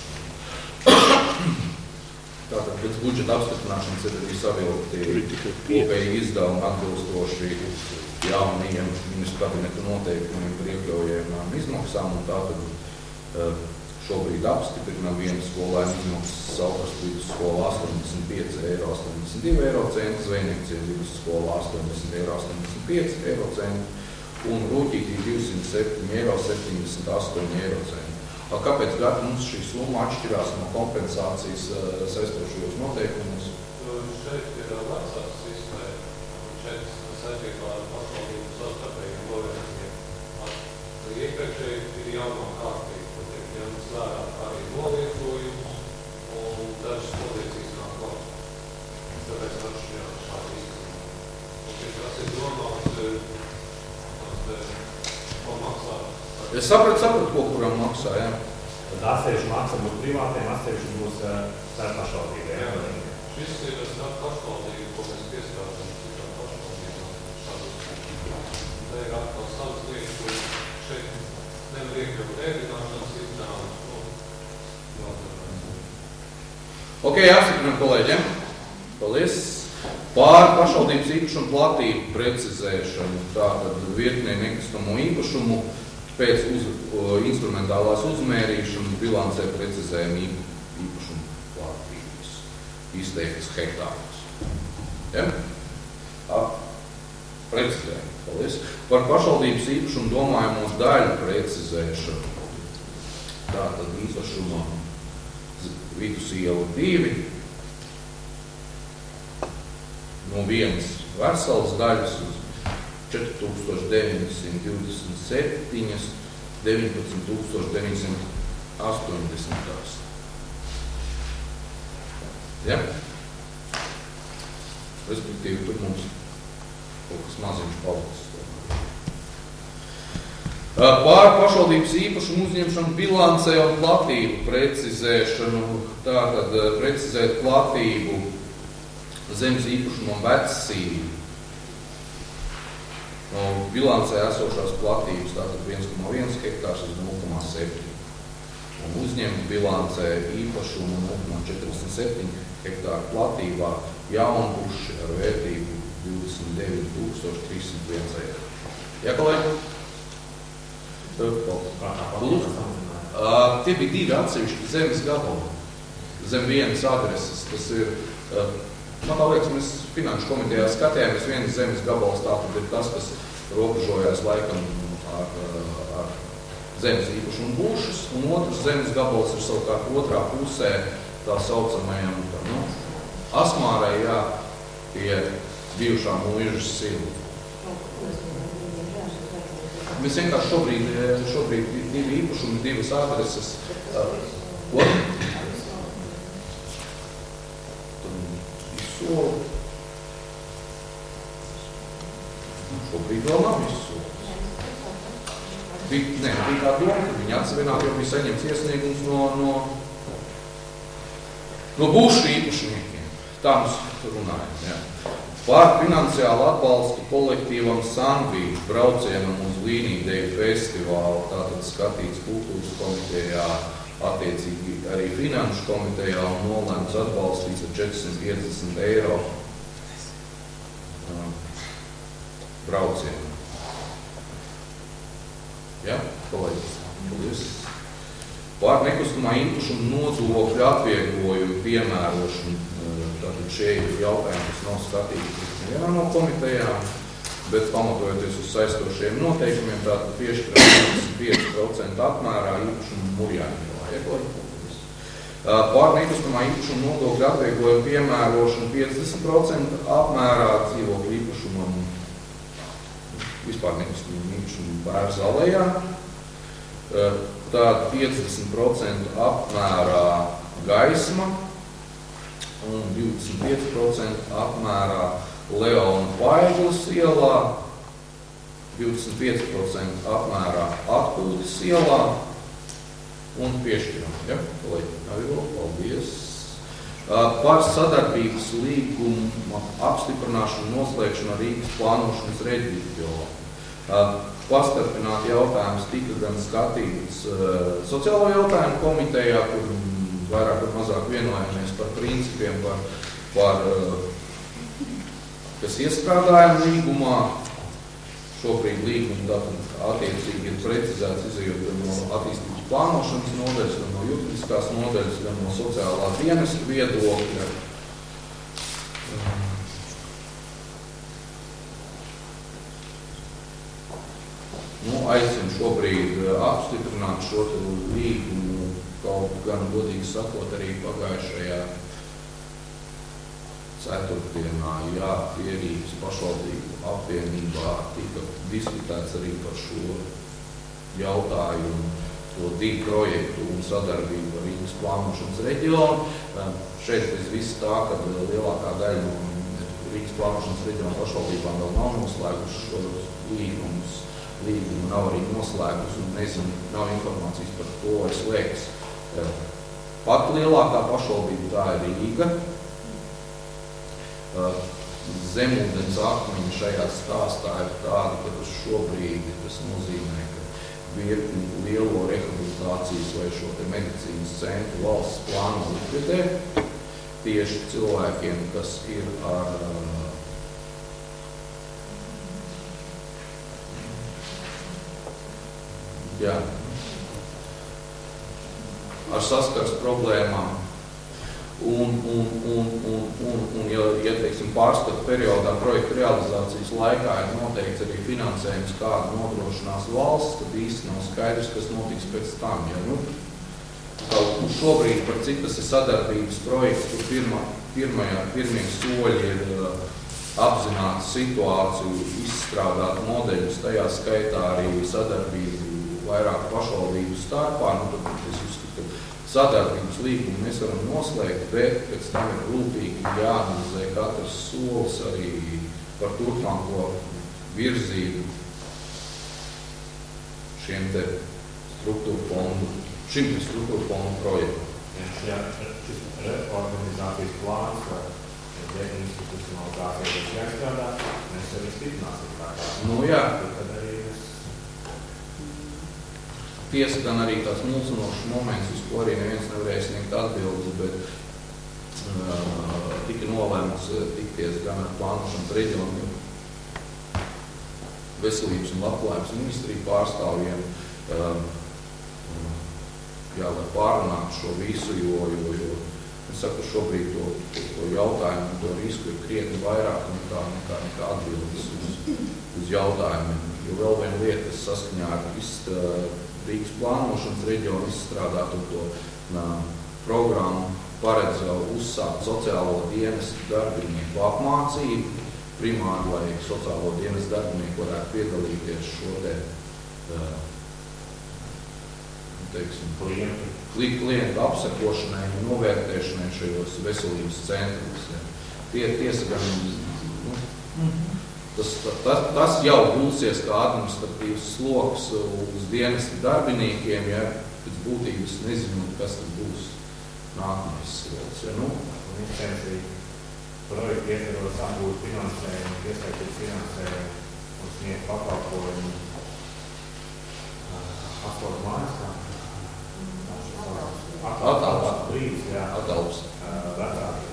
Tātad pēc budžeta apstiprināšanas ir arī savilkti kopēji izdevumi atbilstoši jaunajiem ministru kabineta noteikumiem par iekļaujamām izmaksām, un tātad šobrīd apstiprina vienu skolēnu izmaksas Saukrastu vidusskola astoņdesmit pieci eiro astoņdesmit divi eiro centi, Zvejniekcievu vidusskola astoņdesmit eiro astoņdesmit pieci eiro centi un Rūķītī divsimt septiņi eiro septiņdesmit astoņi eiro centi. Kāpēc gadu mums šī summa atšķirās no kompensācijas saistošajos noteikumos? Šeit ir vecās sistēma, un šeit saistībā ar pašvaldību savstarpējiem nolīgumiem. Iepriekšēji ir jauno kārtība, kur tiek ņemts vērā arī nolietojums, un dažas pozīcijas nav klāt. Tāpēc atšķirās šādi izskatījumi. Un tas ir domāts, ko maksā. Es sapratu, sapratu, ko kuram maksā, jā. Tad atsevišķi maksa būs privātiem, atsevišķi būs starp pašvaldībiem. Jā. Šis ir starp pašvaldību, ko mēs pieskārtam citām pašvaldībām. Tā ir atkal savas lietas, ko šeit nevar iekļaut ēdināšanas izdevumus. Ok, apstiprinām kolēģiem. Paldies. Pār pašvaldības īpašumu platību precizēšanu, tātad virknē nekustamo īpašumu pēc uz, instrumentālās uzmērīšanas bilancē precizējam īpašumu platības. Izteiktas hektāros. Ja? Precizējam. Paldies. Par pašvaldības īpašumu domājamos daļu precizēšanu. Tātad īpašuma vidus iela divi. No vienas veselas daļas uz četri tūkstoši deviņi simti divdesmit septiņi, deviņpadsmit tūkstoši deviņi simti astoņdesmit. Ja? Respektīvi, tur mums kaut kas maziņš paliks. Pār pašvaldības īpašumu uzņemšanu bilancē un platību precizēšanu, tātad precizēt platību zemes īpašumam vecību. No bilancē esošās platības tātad viens komats viens hektārs uz nulle komats septiņi. Un uzņemt bilancē īpašumu nulle komats četrdesmit septiņi hektāru platībā jaunbuši ar vērtību divdesmit deviņi tūkstoši trīs simt viens eiro. Jā, kolēģi? Uh, tie bija divi atsevišķi zemes gabali. Zem vienas adreses, tas ir uh, man tā liekas, mēs finanšu komitejā skatījāmies vienas zemes gabals, tātad ir tas, kas robežojās laikam ar, ar zemes īpašumu būšas, un otrs zemes gabals ir savukārt otrā pusē tā saucamajam, nu, Asmārai, jā, pie bijušā Mūžas silu. Mēs vienkārši šobrīd, šobrīd divi īpašumi, divas adreses. Ko? Izsoli. Šobrīd vēl nav izsoli. Bija, ne, bija tā doma, ka viņi atsevināt, jo bija saņemts iesniegums no, no, no būšu īpašniekiem. Tā mums runājam, jā. Par finansiālu atbalstu kolektīvam Sandvīču braucienam uz Līnīdeju festivālu, tātad skatīts kultūras komitejā, attiecīgi arī finanšu komitejā un nolēmts atbalstīts ar četrsimt piecdesmit eiro braucienu. Ja, kolēģis? Paldies. Par nekustamā īpašuma nodokļu atvieglojumu piemērošanu. Tātad šie ir jautājumi, kas nav skatīti vienā no komitejām, bet pamatojoties uz saistošiem noteikumiem, tātad piešķiram četrdesmit pieci procenti apmērā īpašumu Murjāņielā. Par nekustamā īpašuma nodokļu atvieglojumu piemērošanu piecdesmit procenti apmērā dzīvokļu īpašumam vispār nekustamā īpašumu Bērza alejā. Tātad piecdesmit procenti apmērā gaisma un divdesmit pieci procenti apmērā Leona Paiglas ielā, divdesmit pieci procenti apmērā Atpūtas ielā un piešķiram. Ja, kolēģi, arī vēl, paldies. Par sadarbības līguma apstiprināšanu noslēgšanu ar Rīgas plānošanas reģionu. Pastarpināt jautājums tika gan skatīts sociālo jautājumu komitejā, kur vairāk vai mazāk vienojamies par principiem, par, par kas iestrādājam līgumā. Šobrīd līguma tātad attiecīgi ir precizēts izējot gan no attīstības plānošanas nodaļas, gan no juridiskās nodaļas, gan no sociālā dienesta viedokļa. Nu, aicinu šobrīd apstiprināt šo līgumu, kaut gan godīgi sakot arī pagājušajā ceturtdienā, jā, Pierīgas pašvaldību apvienībā tika diskutēts arī par šo jautājumu, to divu projektu un sadarbību ar Rīgas plānošanas reģionu. Šeit bez viss tā, ka lielākā daļa no Rīgas plānošanas reģionu pašvaldībām vēl nav noslēguši šos līgumus. Līguma nav arī noslēgus un nezinu, nav informācijas par to, vai slēgs. Pat lielākā pašvaldība tā ir Rīga. Zemūdens akmeņi šajā stāstā ir tādi, ka tas šobrīd tas nozīmē, ka virkni lielo rehabilitācijas vai šo te medicīnas centru valsts plāno likvidēt tieši cilvēkiem, kas ir ar Jā. ar saskars problēmām. Un, un, un, un, un, un ja, ja teiksim, pārskatu periodā projekta realizācijas laikā ir noteikts arī finansējums, kādu nodrošinās valsts, tad īsti nav skaidrs, kas notiks pēc tam. Ja, nu, šobrīd, par cik tas ir sadarbības projekts, kur pirma, pirmajā, pirmie soļi ir uh, apzināt situāciju, izstrādāt modeļus, tajā skaitā arī sadarbību vairāk pašvaldību starpā, nu, tad es uzskatu, ka sadarbības līgumu mēs varam noslēgt, bet pēc tam ir rūpīgi jāanalizē katrs solis arī par turpmāko virzību šiem te struktūra fondu, šim te struktūra fondu projektam. Jā, šis reorganizācijas plāns, ja institucionalizācija ir jāizstrādā, mēs arī stiprināsim tā kā. Nu jā. Tad arī mēs Tiesa gan arī tāds mulsinošs moments, uz ko arī neviens nevarēja sniegt atbildes, bet uh, tika nolēmts uh, tikties gan ar plānošanas reģioniem, veselības un labklājības ministriju pārstāvjiem, uh, jā, lai pārunātu šo visu, jo, jo, jo es saku, šobrīd to, to, to jautājumu, to risku ir krietni vairāk nekā, nekā, nekā atbildes uz, uz jautājumiem. Jo vēl viena lieta, kas saskaņā ar visu Rīgas plānošanas reģionu izstrādāt un to nā, programmu paredz uzsākt sociālo dienestu darbinieku apmācību, primāri, lai sociālo dienestu darbinieku varētu piedalīties šo te, teiksim, klientu, klientu apsekošanai un novērtēšanai šajos veselības centros. Ja. Tie, tiesa gan, nu, Tas, tas, tas jau gulsies kā administratīvs sloks uz dienestu darbiniekiem, ja pēc būtības nezinu, kas tas būs nākamais sloks. Ja, nu? Licencija projekta ietvaros apgūt finansējumu, iesaistīt finansējumu un sniegt pakalpojumu astoņas mājas, kā atalps brīdis, jā, atalps vecākiem.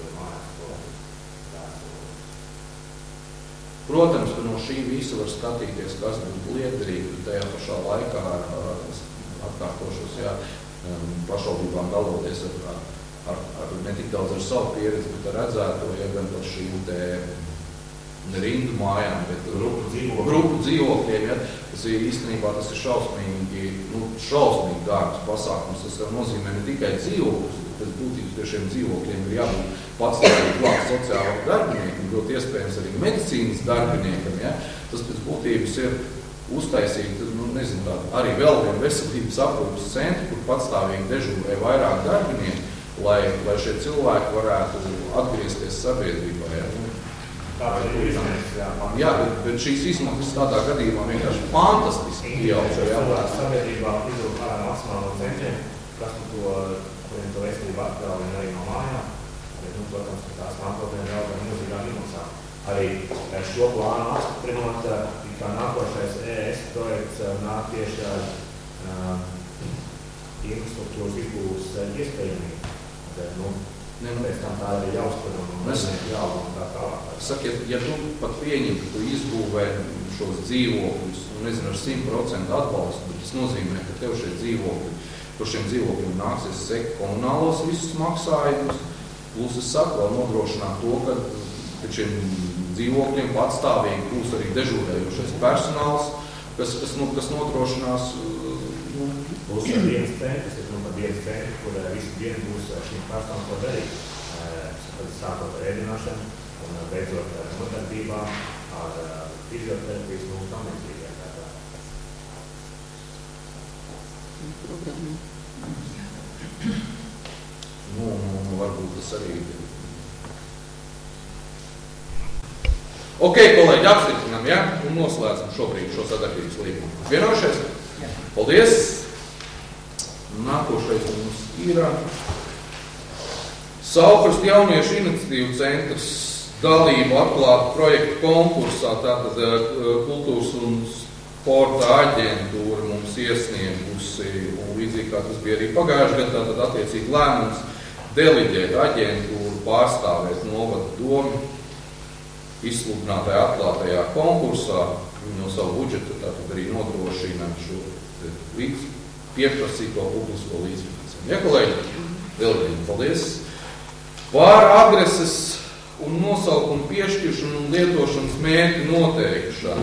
Protams, ka no šī visa var skatīties, kas būtu liederīgi, bet tajā pašā laikā ar, ar, atkārtošos, jā, pašvaldībām daloties ar, ar, ar ne tik daudz ar savu pieredzi, bet ar redzēto, ja gan par šīm te ne rindu mājām, bet grupu dzīvokļiem, grupu dzīvokļiem, ja, tas ir īstenībā, tas ir šausmīgi, nu, šausmīgi dārgs pasākums, tas nozīmē ne tikai dzīvokļus, pēc būtības pie šiem dzīvokļiem ir jābūt patstāvīgi klāt sociālajiem darbiniekiem, ļoti iespējams arī medicīnas darbiniekam, ja? Tas pēc būtības ir uztaisīt, nu, nezinu, tā, arī vēl vienu veselības aprūpas centru, kur patstāvīgi dežūrē vairāk darbinieku, lai, lai šie cilvēki varētu atgriezties sabiedrībā. Ja? Tā ir izmērs, jā. Jā, bet, bet šīs izmaksas tādā gadījumā vienkārši fantastiski pieauga. Sabiedrībā izrūt ārā maksimālo centriem, kas nu to kuriem to veselību atvēl vien arī no mājām, bet, nu, protams, ka tās nākotnē vēl vēl milzīgām izmaksām. Arī šo plānu apstiprinot, kā nākošais E S projekts nāk tieši ar uh, infrastruktūras izbūves iespējamību. Nu, Ne, nu, pēc tam tā arī jāuztver un Mēs- jāuztver un tā tālāk. Saka, ja, ja tu pat pieņem, ka tu izbūvē šos dzīvokļus, nu, nezinu, ar simt procentu atbalstu, bet tas nozīmē, ka tev šie dzīvokļi, par šiem dzīvokļiem nāksies sekt komunālos visus maksājumus, plus es saku vēl nodrošināt to, ka pēc šiem dzīvokļiem patstāvīgi būs arī dežūrējošais personāls, kas, kas, nu, kas nodrošinās. Nu, Būs ar dienas centrs, kas nu par dienas centru, kur visu dienu būs šīm personām ko darīt. Sākot ar ēdināšanu un beidzot ar nodarbībām, ar fizioterapijas un tam līdzīgiem. Programma. nu, nu, varbūt tas arī. Ok, kolēģi, apstiprinām, ja? Un noslēdzam šobrīd šo sadarbības līgumu. Vienojušies? Paldies! Nākošais mums ir Saukrast jauniešu iniciatīvu centrs dalību atklātu projektu konkursā. Tātad kultūras un sporta aģentūra mums iesniegusi, un līdzīgi kā tas bija arī pagājušajā gadā, tātad attiecīgi lēmums deliģēt aģentūru pārstāvēt novada domu izsludinātajā atklātajā konkursā. Viņi no savu budžetu tātad arī nodrošina šo līdz pieprasīto publisko līdzfinansējumu. Ja, kolēģi? Deliģēt, paldies! Par adreses un nosaukumu piešķiršanu un lietošanas mērķu noteikšanu.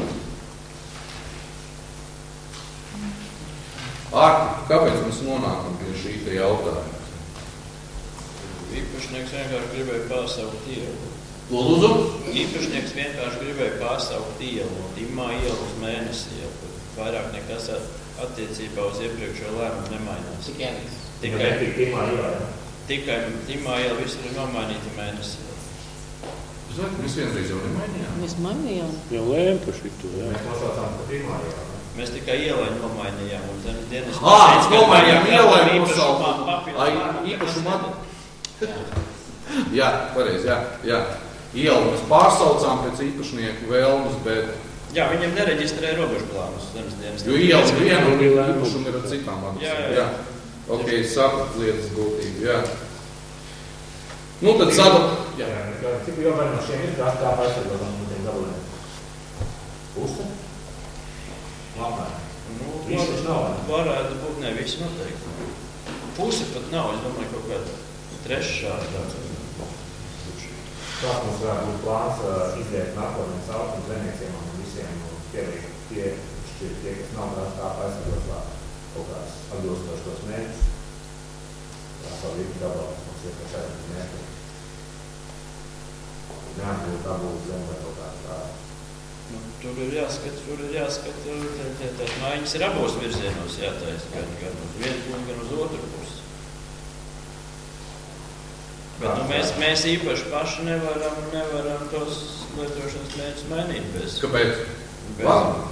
Ārti, kāpēc mēs nonākam pie šī te jautājuma? Īpašnieks vienkārši gribēja pārsaukt ielu. Lūdzu? Īpašnieks vienkārši gribēja pārsaukt ielu, Timā ielu uz mēnesi ielu. Vairāk nekas attiecībā uz iepriekšējo lēmumu nemainās. Tikai Tikai Timā iela, ja? Tikai Timā iela visur ir nomainīta mēnesi. Es domāju, ka mēs vienreiz jau nemainījām. Mēs mainījām. Jau lēm par šitu, jā. Mēs nosaucām par Timā iela. Mēs tikai ielai nomainījām. Un tad dienas Ā, mēs nomainījām ielai nosaukumu. Ai, īpašumu at... Jā, pareizi, jā, jā. Ielu mēs pārsaucām pēc īpašnieku vēlmes, bet... Jā, viņam nereģistrēja robežplānus zemes dienas. Jo iela vienu īpašumu ir ar citām adresēm. Jā, jā. Ok, saprat lietas būtību, jā. Nu, tad sadat... Jā, cik jau var no šiem ir, kā tā aizsargātam no tiem gabaliem? Puse? Labāk. Nu, Viss taču nav, ne? Varētu būt, ne, visi noteikti. Puse pat nav, es domāju, kaut kāda trešā tāds. Kāds mums varētu būt plāns izliekt nākotnē saukumu zemnieciem un visiem pielikt tie, šķiet tie, kas nav tā tā aizsargāt kaut kāds atbilstošos mērķus. Tā savu vietu gabalā, mums ir kaut šādi mērķi. Neatbūt dabūt zem vai kaut kā tā. Nu, tur ir jāskat, tur ir jāskat, tās mājiņas ir abos virzienos jātaisa, gan, gan uz vienu pusi, gan uz otru pusi. Bet nu, mēs, mēs īpaši paši nevaram, nevaram tos lietošanas mērķus mainīt bez... Kāpēc? Bez... Labi.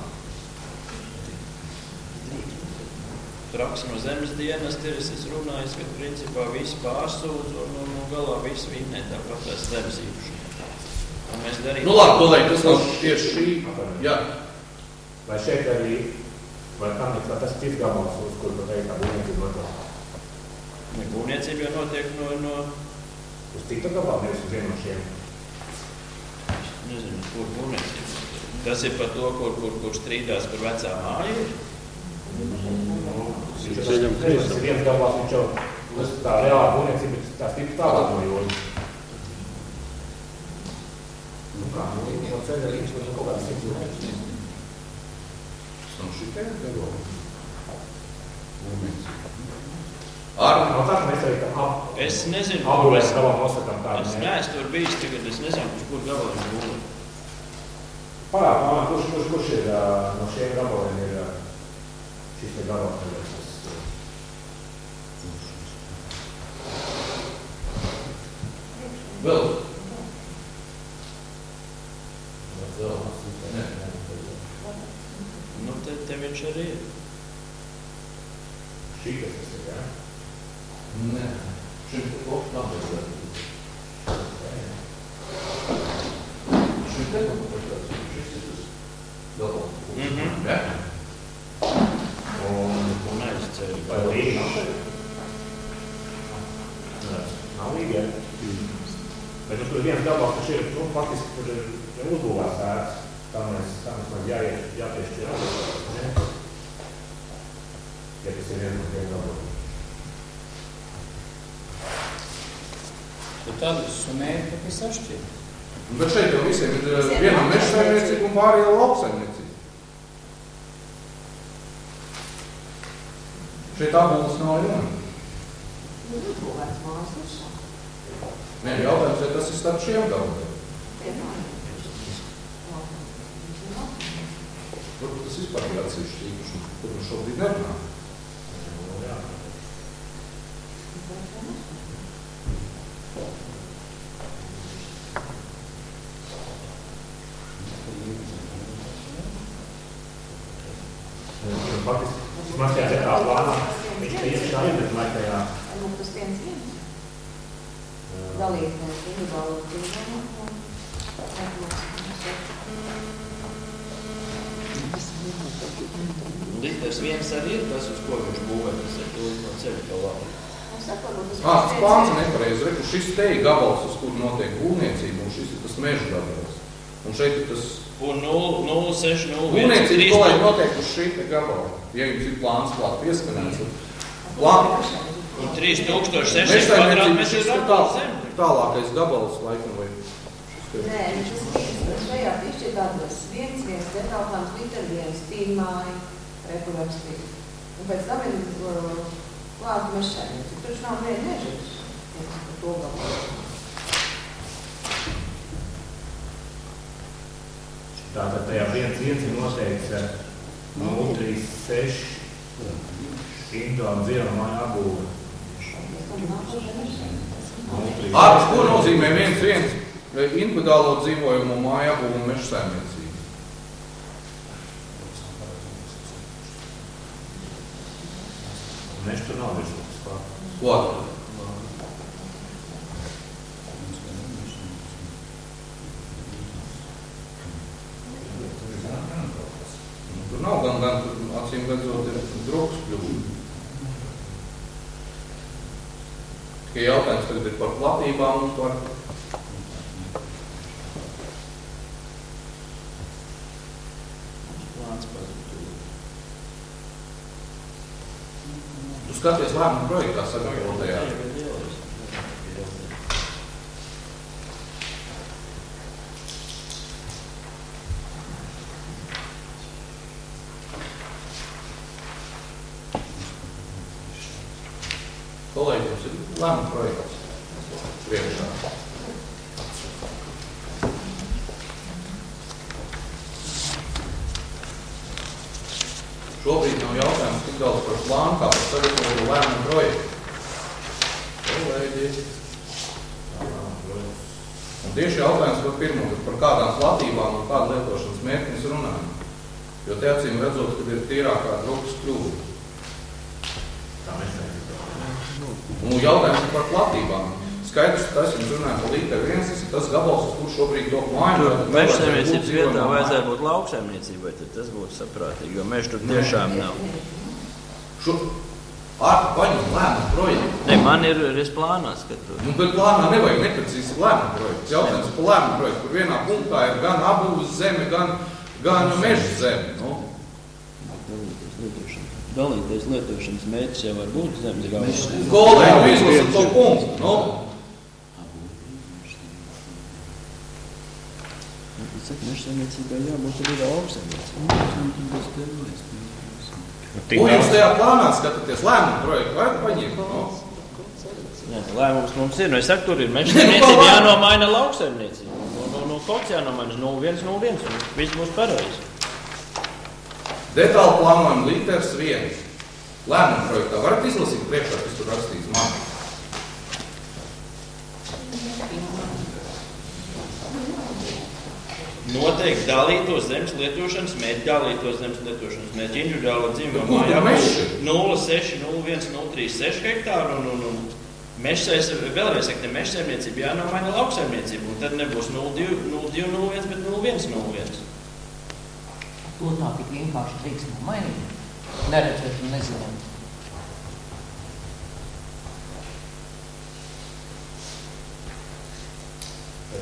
Traks no zemes dienas ir, es esmu runājis, ka principā visi pārsūdz un, un, un galā visi vinnē tāpat tās zemes īpaši. Un mēs darījām... Nu labi, kolēģi, tas nav tieši šī. Jā. Vai šeit arī, vai tam ir tas cits gabals, uz kuru tu teikt, kā būvniecība notiek? Ne, būvniecība jau notiek no... no uz citu gabalu, nevis uz vienu no šiem? Es nezinu, kur būvniecība. Tas ir par to, kur, kur, kur strīdās par vecā māju ir. Tas ir viens gabals, viņš jau, tā reālā būvniecība, tā stipu tālāk no joļas. Nu kā, nu, no ceļa līdz kaut kāds simts jūtas. Tas nav šī pēdējā gabala. Būvniecība. Ar? No tā, ka mēs arī tam ap... Es nezinu, apbūvēs gabalu nosakām kādu. Es neesmu tur bijis, tagad es nezinu, uz kur gabaliem būvē. Parād, man, kurš, kurš, kurš ir no šiem gabaliem ir šis te gabals? Vēl? Vēl? Nē. Nu, te, te viņš arī ir. Šī, kas tas ir, jā? Nē. Šim te kaut nav vajadzētu. Šim te nav vajadzētu. Šis ir tas galvā. Mhm. Jā? Un, un aizceļ. Vai līga nav šeit? Nav līga, jā? Bet nu, tur ir viens gabals, kas ir, nu, faktiski tur ir uzbūvēts ēts, tā mēs, tā mēs vajag jāiet, jāpiešķir. Ja tas ir viens no tiem gabaliem. Tad tādu sumēju pat visu atšķir. Bet šeit jau visiem ir vienam mežsaimniecība un pārējā lauksaimniecība. Šeit abulis nav jona. Uzbūvēts mājas virsā. Nē, jautājums, vai tas ir starp šiem gabaliem? Varbūt tas vispār ir atsevišķi īpašums, kur mums šobrīd nerunā. Jā. Faktiski, man tajā tā plānā, viņš te iekšā ir, bet man tajā... Nu, tas viens viens. Dalīt individuālu dzīvēm un Liters viens arī ir tas, uz ko viņš būvē, tas ir tūlīt no ceļa pa labi. Ā, tas plāns ir nepareizi. Reku, šis te ir gabals, uz kur notiek būvniecība, un šis ir tas meža gabals. Un šeit ir tas... Un nulle seši nulle viens. Būvniecība kolēģi notiek uz šī te gabala. Ja jums ir plāns klāt pieskanēts. Plāns... Un trīs tūkstoši seši kvadrātmetri ir atkal zem. Tālākais gabals, laikam, vai... Nē, viņš ir šajā pišķiet atlas. Viens, viens, detālplāns, liter viens, tīmāji, rekurākstīgi. Un pēc tam ir plāns mežsaimniecība. Taču nav vien mežas. Par to gabalu. Tātad tajā viens viens ir noteikts nulle trīs seši individuāla dzīvuma māja apbūve. Ārpus, ko nozīmē viens viens individuālo dzīvojumu māju apbūve un mežsaimniecība? Mežs tur nav virsmas klāt. Ko? Tur nav gan, gan acīm redzot, ir drogs kļūda. Tikai jautājums tagad ir par platībām un par... Tu skaties lēmumu projektā sagatavotajā. Kolēģi, jums ir lēmuma projekts priekšā. Šobrīd nav jautājums tik daudz par plānu, kā par sagatavotu lēmumu projektu. Kolēģi. Un tieši jautājums par pirmo, par kādām platībām un kādu lietošanas mērķi mēs runājam. Jo te acīm redzot, kad ir tīrākā drupas kļūda. Tā mēs neizdarām. Un jautājums par platībām. Skaidrs, ka tas jums runāja par literu viens, tas ir tas gabals, uz kur šobrīd dok māju. Mežsaimniecības vietā vajadzētu būt lauksaimniecībai, tad tas būtu saprātīgi, jo mežu tur tiešām nav. Šo ārta paņem lēmumu projektu. Ne, man ir, es plānā skatot. Nu, bet plānā nevajag neprecīzi lēmumu projektu. Jautājums par lēmumu projektu, kur vienā punktā ir gan abūvas zeme, gan, gan meža zeme. Nu? Dalīties lietošanas mērķis jau var būt zemes gabals. Kolēģi, izlasat to punktu, nu? Mežsaimniecībai jābūt arī lauksaimniecībai. Ko jūs tajā plānā skatāties lēmumu projektu? Vai paņemt? No? Jā, lēmums mums ir. Nu, es saku, tur ir mežsaimniecība jānomaina lauksaimniecība. No, no, no kaut jānomaina nulle viens nulle viens un viss būs pareizi. Detāli plānojam liters viens. Lēmumu projektā. Varat izlasīt priekšā, kas tur rakstīts man? Noteikti dalītos zemes lietošanas mērķi, dalītos zemes lietošanas mērķi, individuāla dzīvuma Kur tur meži? nulle seši nulle viens nulle trīs seši hektāru un, un, un mežsais, vēlreiz saka, ne mežsaimniecība jānomaina lauksaimniecību, un tad nebūs nulle divi nulle viens, bet nulle viens nulle viens. To tā tik vienkārši drīkst nav mainīt. Neredzēt un nezināt.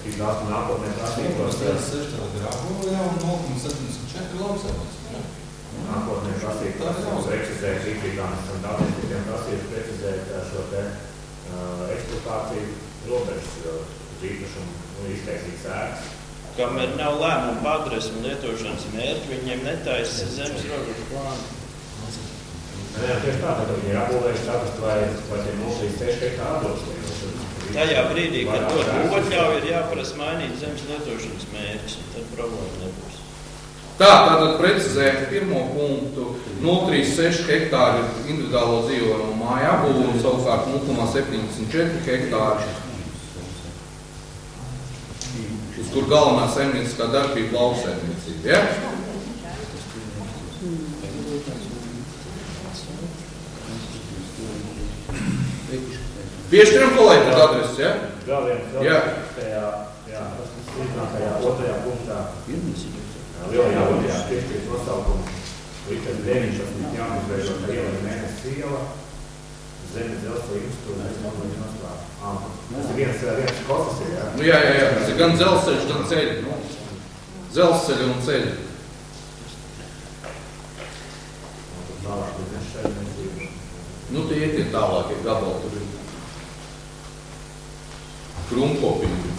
respektīvi tās nākotnē prasītos. Tas ir grābu jau nulle komats septiņdesmit četri lauksaimnieks. Nākotnē prasītos precizēt rīkrīgānas un tādiem prasītos precizēt šo te uh, eksploatāciju robežas uz īpašumu nu, iztaisīt sēks. Kamēr nav lēmumu par adresu un lietošanas mērķi, viņiem netaisa zemes robežu plānu. Nē, tieši tā, tad viņi ir apbūvējuši tāpēc, vai, vai tie nulle līdz seši hektāri atbilst. Tajā brīdī, kad dod būvotļauju, ir jāprasa mainīt zemes lietošanas mērķis, un tad problēma nebūs. Tā, tātad precizējam pirmo punktu. nulle trīs seši hektāri individuālo dzīvojumu māju apbūve un savukārt nulle komats septiņdesmit četri hektāri. Uz kur galvenā saimnieciskā darbība lauksaimniecība, ja? Piešķiram kolēģi tad adresi, ja? Vēl viens, vēl viens, tajā, jā, tas līdznākajā otrajā punktā, lielajā otrajā piešķiras nosaukumu, līdz deviņpadsmit jāizveidot iela mēnesis iela, zemes dzelzceļa infrastruktūra, mēs nomaļi noslēgt. Tas ir viens, viens kostas ir, jā? Nu jā, jā, jā, tas ir gan dzelzceļš, gan ceļi, nu. Dzelzceļi un ceļi. Un tad tālāk, bet viņš šeit nedzīvo. Nu, tie ir tie tālākie gabali, tur ir krumkopīgi.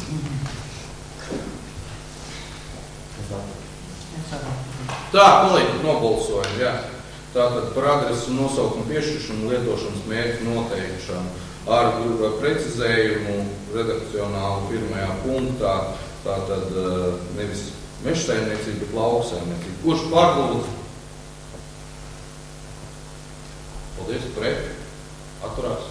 Tā, kolēģi, nobalsojam, jā. Tātad par adresu nosaukumu piešķiršanu, lietošanas mērķu noteikšanu ar precizējumu redakcionālu pirmajā punktā, tātad nevis mežsaimniecība, bet lauksaimniecība. Kurš pārlūdz? Paldies, pret, atturās.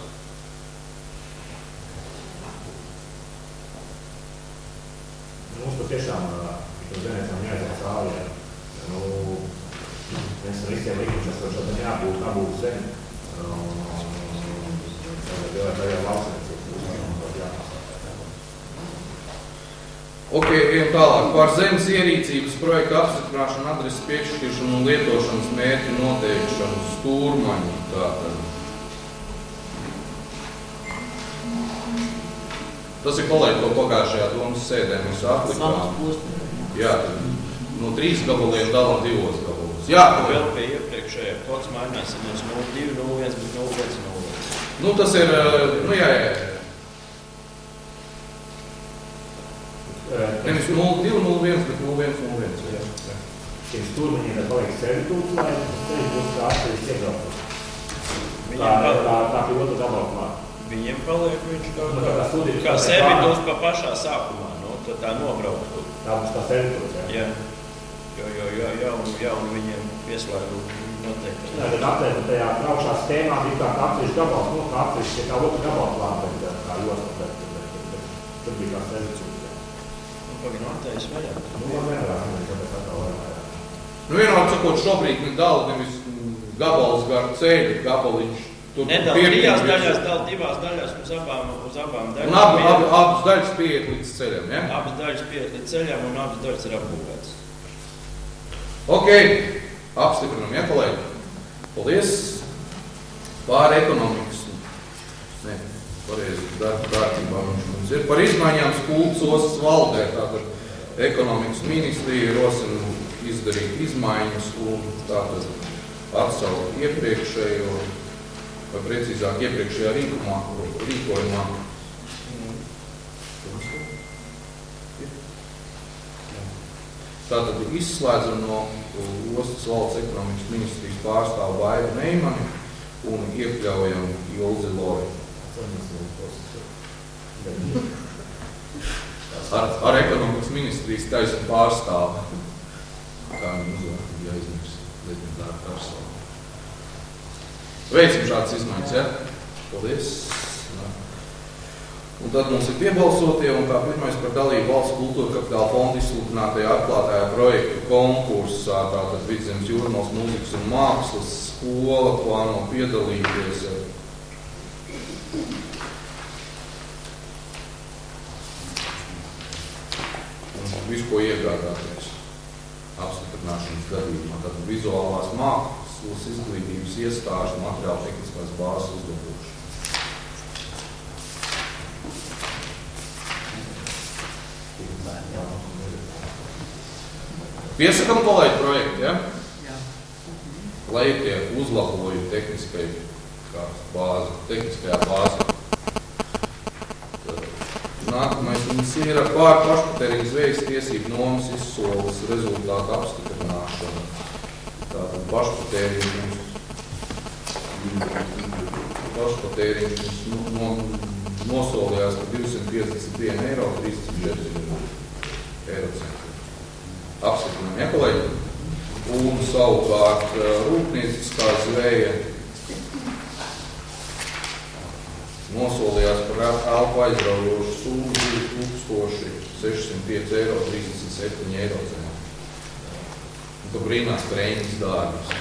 Mums patiešām, ka zinēcām jāizdās ālijā. Nu, mēs ar visiem likušas, ka šodien jābūt, jābūt zemi. Tātad jau tajā lauksaimniecības jāpasākā. Ok, ejam tālāk. Par zemes ierīcības projektu apstiprināšanu, adreses piešķiršanu un lietošanas mērķu noteikšanu stūrmaņu. Tātad. Tas ir kolēģi, ko pagājušajā domas sēdē mēs atlikām. Jā, no trīs gabaliem dalam divos gabalos. Jā, vēl pie iepriekšējā kods mainīsimies nulle divi nulle viens, bet nulle viens nulle viens. Nu, tas ir, nu jā, jā. Nevis nulle divi nulle viens, bet nulle viens nulle viens. Šiem stūrmaņiem ir paliek servitūts, lai ceļi būs kā atsevišķi iebraukums. Tā, tā, tā pie otru gabalu klāt. Viņiem paliek viņš kā, nu, kā, kā, kā servitūts pa pašā sākumā, no, tā, tā nobraukt. Tā būs kā servitūts, jā? Jā. Jo, jo, jo, jaunu, jaunu viņiem pieslēgu noteikti. Jā, tad atliek tajā braukšā schēmā bija kā atsevišķi gabals, no kā atsevišķi kā otru gabalu klāt, bet kā josta, bet, bet, bet, bet tur bija kā servitūts, jā. Nu, pagin attais vaļā. Nu, vēl nevarāk, kāpēc atkal vaļā. Nu, vienkārši sakot, šobrīd ne dala nevis gabals gar ceļu, gabaliņš. Nedala trijās daļās, dala divās daļās uz abām, uz abām daļām. Un ab, ab, abas daļas pieiet līdz ceļam, ja? Abas daļas pieiet līdz ceļam un abas daļas ir apbūvētas. Ok, apstiprinam, ja, kolēģi? Paldies. Pār ekonomikas. Ne, pareizi, darba kārtībā viņš mums ir. Par izmaiņām Kultas ostas valdē, tātad ekonomikas ministrija rosina izdarīt izmaiņas un tātad atsaukt iepriekšējo, vai precīzāk iepriekšējā rīkumā, rīkojumā. Tātad izslēdzam no ostas valsts ekonomikas ministrijas pārstāvu Bairu Neimani un iekļaujam Ilzi Lori. Ar, ar ekonomikas ministrijas taisnu pārstāvu. Kā viņi uzvar, ja izmirs leģendāra persona. Veicam šādas izmaiņas, ja? Paldies. Un tad mums ir piebalsotie, un kā pirmais par dalību valsts kultūra kapitāla fonda izsludinātajā atklātajā projektu konkursā, tātad Vidzemes Jūrmals mūzikas un mākslas skola plāno piedalīties. Un visu, ko iegādāties apstiprināšanas gadījumā, tātad vizuālās mākslas izglītības iestāžu materiāla tehniskās bāzes uzlabošana. Piesakam kolēģi projekti, ja? Jā. Lai tie uzlaboju tehniskai bāzi, tehniskajā bāzi. Nākamais mums ir pār pašpatēriņu zvejas tiesību nomas izsoles rezultātu apstiprināšana. Tātad pašpatēriņu mums pašpatēriņš mums no, nosolījās par divsimt piecdesmit vienu eiro, trīsdesmit četri eiro centri. Apstiprinām, ja, kolēģi? Un savukārt rūpnieciskā zveja nosolījās par elpu aizraujošu summu divi tūkstoši sešsimt pieci eiro, trīsdesmit septiņi eiro centri. Un tu brīnās par ēņas dārgus.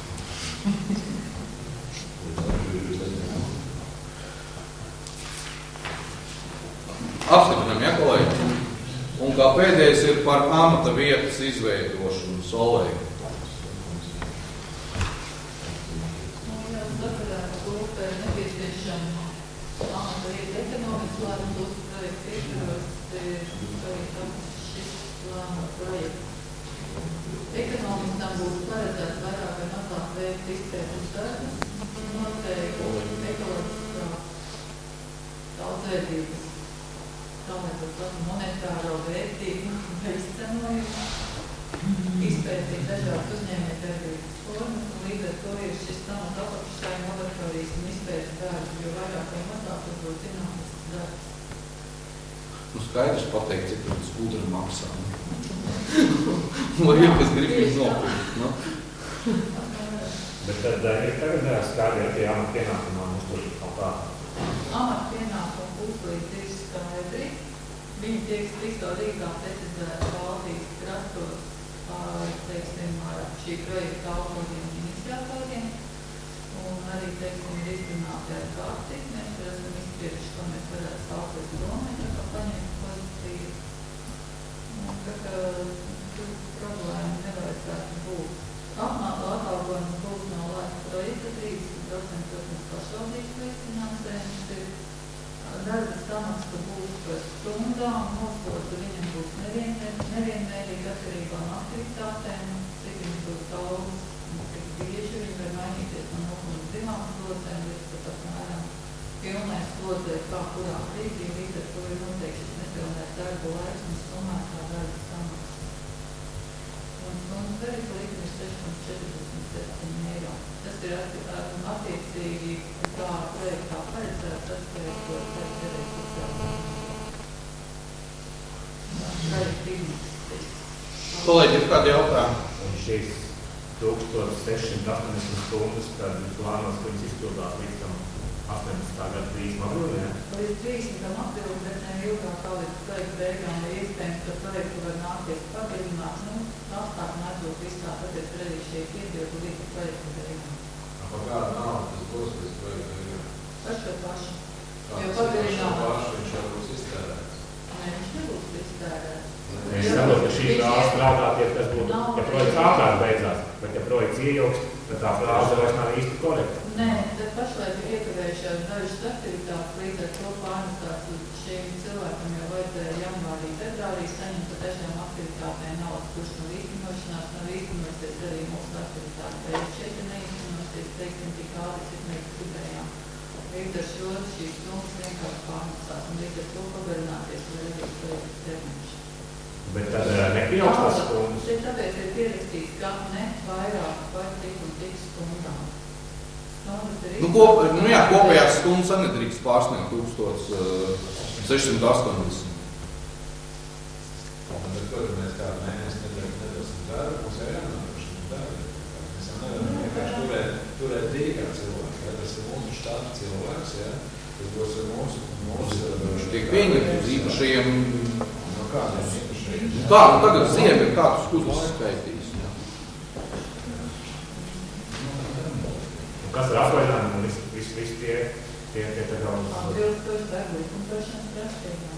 Apstiprinām, ja, kolēģi? Un kā pēdējais ir par amata vietas izveidošanu Solei. Ekonomistam būs paredzēts vairāk vai mazāk veikt izpētes darbus, noteikti ekoloģiskā daudzveidības, tālētot monetāro vērtību vai izcenojumu, izpētīt dažādas uzņēmējdarbības formas, un līdz ar to ir šis pamata apakšsājuma laboratorijas un izpētes darbs, jo vairāk vai mazāk uzbūt zinātnisks darbs. Nu, skaidrs pateikt, cik tas gudra maksā. Lai ir, kas grib viņu nopirkt, no? Bet tad ir tagad skaidri ar tie amata pienākumām uztur kaut kā? Amata pienākumu uzturīt ir skaidri. Viņi tiek tikto Rīgā precizēti Baltijas krastos ar, teiksim, ar šī projekta autoriem un iniciatoriem. Un arī, teiksim, ir izrunāti ar kārti. Mēs tur esam izsprieduši, ko mēs varētu sākot domāt, tā kā paņemt pozitīvi. Un tā kā tur problēma nevajadzētu būt. Apmātu atalgojums būs no laika projekta trīsdesmit procenti, protams, pašvaldības līdzfinansējums ir. Darba samaksa būs par stundām, noslotu viņam būs nevienmērīgi atkarībā no aktivitātēm, cik viņas būs daudz, cik bieži viņi var mainīties no nulle komats divi slodzēm līdz pat apmēram pilnai slodzē, kā kurā brīdī, līdz ar to ir noteikti šis nepilnais darba laiks un summētā darba samaksa. Un stundas darba likme ir seši komats četrdesmit septiņi eiro. Tas ir attiecīgi, kā projektā paredzēts, tas projektot pēc derēs uzsākt. Kolēģi, ir kādi jautājumi? Un šīs tūkstoš sešsimt astoņdesmit stundas, kad plānos, ka viņas izpildās līdz tam astoņdesmitā gada trīsdesmitam aprīlim, ja? Līdz trīsdesmitam aprīlim, bet ne ilgāk kā līdz projekta beigām, vai iespējams, ka projektu var nākties pagadināt, nu, apstāk nākot viss tā, tāpēc arī šeit iebildu līdz projekta beigām. Par kādu naudu tas būs pēc projekta beigām? Par šo pašu. Kā Jo tas pagarināt. par šo pašu viņš jau būs iztērēts? Nē, viņš nebūs iztērēts. Es saprotu, ka šī frāze strādāties, tas būtu, ja projekts ātrāk beidzās, bet ja projekts ieilgst, tad tā frāze vairs nav īsti korekta. Nē, tad pašlaik ir iekavējušās dažas aktivitātes, līdz ar to pārnestās uz šiem cilvēkam jau vajadzēja janvārī, februārī saņemt par dažām aktivitātēm naudas, kurš nav īstenošanās, nav īstenosies arī mūsu aktivitāte. Vai šeit ir neīstenosies, teiksim, tik ātri, cik mēs gribējām. Līdz ar šo šīs summas vienkārši pārnestās un līdz ar to pagarināties var arī projekts termiņš. Bet tad nepieaugs tas stundas? Tāpēc ir pierakstīts, ka ne vairāk par tik un tik stundām. Nu, kop, nu jā, kopējās stundas nedrīkst pārsniegt tūkstoš sešsimt astoņdesmit. Bet, ko mēs kādu mēnesi nedosim darbu, mums ir jānodrošina darbu. Mēs jau nevaram vienkārši turēt, turēt dīgā cilvēku. Ja? Tas ir mūsu štata cilvēks, ja? Tas būs ar mūsu... mūsu Viņš tiek pieņemt uz īpašajiem... No kādiem īpašajiem? Kā, nu tagad ziema ir kādus kudus skaitījis. Kas ir atvaļinājumi un visi vis, vis tie, tie, tie tā kā... Atbilstoši darbu likumdošanas prasībām.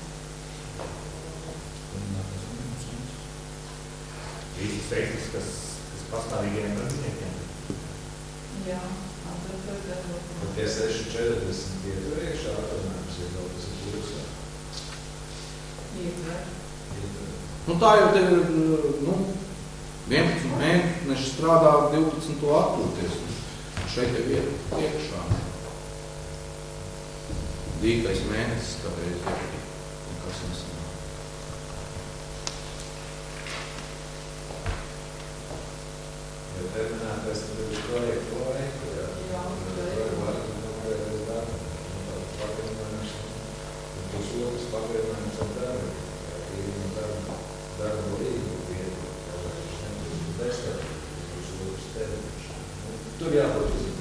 Visas reizes, kas, kas pastāvīgiem darbiniekiem? Jā, atbilstoši darbu likumdošanas. Bet tie seši četrdesmit ietver iekšā atvaļinājums, ja kaut kas ir būsā? Ietver. Nu tā jau te ir, nu, vienpadsmit mēneši strādā, divpadsmit atpūties. Šeit ir vieta iekšā. Dīkais mēnesis, kādreiz ir nekas nesanāk. Ja terminētais tad ir projektu laiku, jā. Jā, projektu laiku, konkrētais darbu. Pagarinājums, pusotras pagarinājums ar darbu. Līguma darbu, darbu līgumu vietu. Viņš nebūs desmit, pusotras termiņš. Tur jābūt uzmanīgi.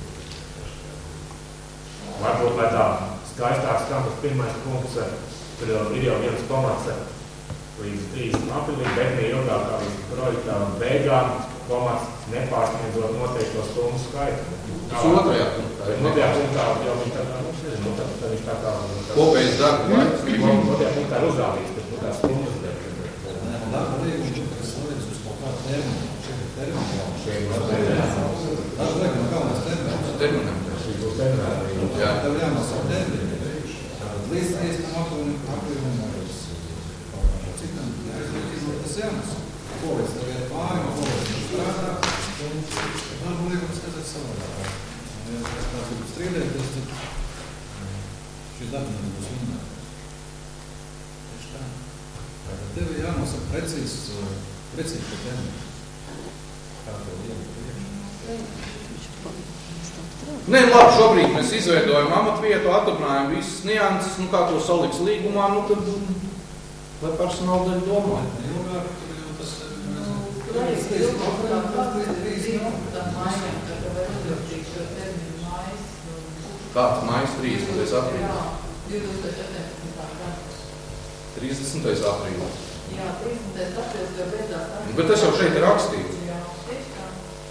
Varbūt, lai tā skaistāk skan tas pirmais punkts, tur ir jau viens pamats līdz trīsdesmitam aprīlim, bet ne ilgāk kā līdz projekta beigām pamats nepārsniedzot noteikto stundu skaitu. Tas otrajā punktā. Otrajā punktā jau viņi tā kā, nu, nezinu, tad, tad viņš tā kā... Kopējais darba laiks. Otrajā punktā ir uzrādīts, bet nu tās stundas dēļ. Darba līgums, kas līdz uz kaut kādu terminu. Šeit ir terminu. Šeit ir terminu. Darba līgums galvenais terminu. Terminam. Jā, tev jānosaka termini. Līdz trīsdesmitam aprīlim citam jāizliek tas jānosaka. Ko līdz tev iet pāri, ko līdz tev strādā. Darba līgums skatāt savādāk. Ja tās ir strīdēties, tad šis darbs nebūs vinnētājs. Tieši tā. Tātad tev ir jānosaka precīzs, precīzs pa termini. Kā tev ielikt priekšā? Nē, labi, šobrīd mēs izveidojam amatvietu, atrunājam visas nianses, nu kā to saliks līgumā, nu tad, lai personāla daļa domā. Ilgāk, tur jau tas ir, Nu, tur arī ir ilgāk, kā tā mājām, ka tev var uzrakstīt šo terminu mājas. Kāds mājas trīsdesmitais aprīlis? Jā, divtūkstoš septiņpadsmitā gada. trīsdesmitais aprīlis. Jā, trīsdesmitais aprīlis jau beidzās. Bet tas jau šeit ir rakstīts. Jā, tieši tā.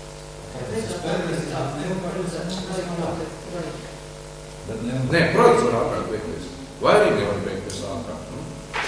Nē, projekts var ātrāk beigties. Vai arī nevar beigties ātrāk. Nu?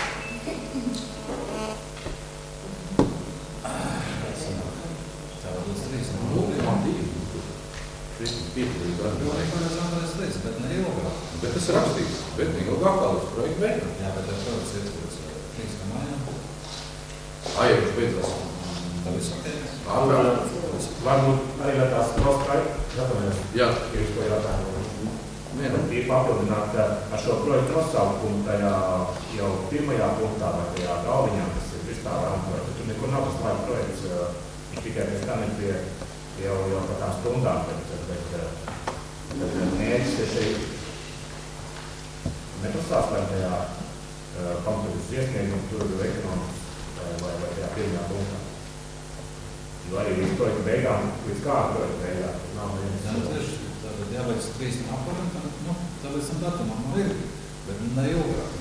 Tā būs trīs. Nu, jā, divi. Piepildīt darbu. Bet ne ilgāk. Bet tas ir rakstīts. Bet ne ilgāk kā līdz projekta beigām. Jā, bet tev projekts ir līdz trīs mājām. Ai, jau viņš beidzās. Tā viss ok. Ātrāk. Varbūt arī, lai tās proskaita, jāpamēs, Jā. ir uz ko jātāju. Nē, Ir papildināt ar šo projektu nosaukumu tajā jau pirmajā punktā vai tajā galviņā, kas ir vispārām projektu. Tur nekur nav tas laika projekts, viņš tikai pēc tam ir pie jau, jau par tām stundām, bet, bet, bet mērķis ir šeit nepastāstāt tajā pamatot iesniegumu tur ekonomikas vai, vai, vai tajā pirmajā punktā. Jo arī līdz projekta beigām, līdz kāda projekta beigām, tas nav neviens. Tātad jāveic trīs apvaram, nu, tā līdz tam datumam man ir, bet ne ilgāk.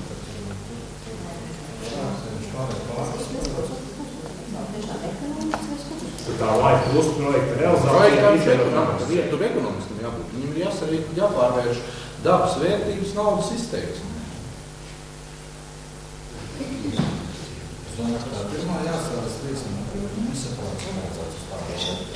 Viņš pārēj pārēj. Tur tā laika plus projekta realizācija. Tur ekonomistam jābūt. Viņam ir jāsarī, jāpārvērš dabas vērtības naudas izteiksmi. Es domāju, ka tā pirmā jāsāras trīs apvaram, un izsaprāt, vajadzētu uz pārēj.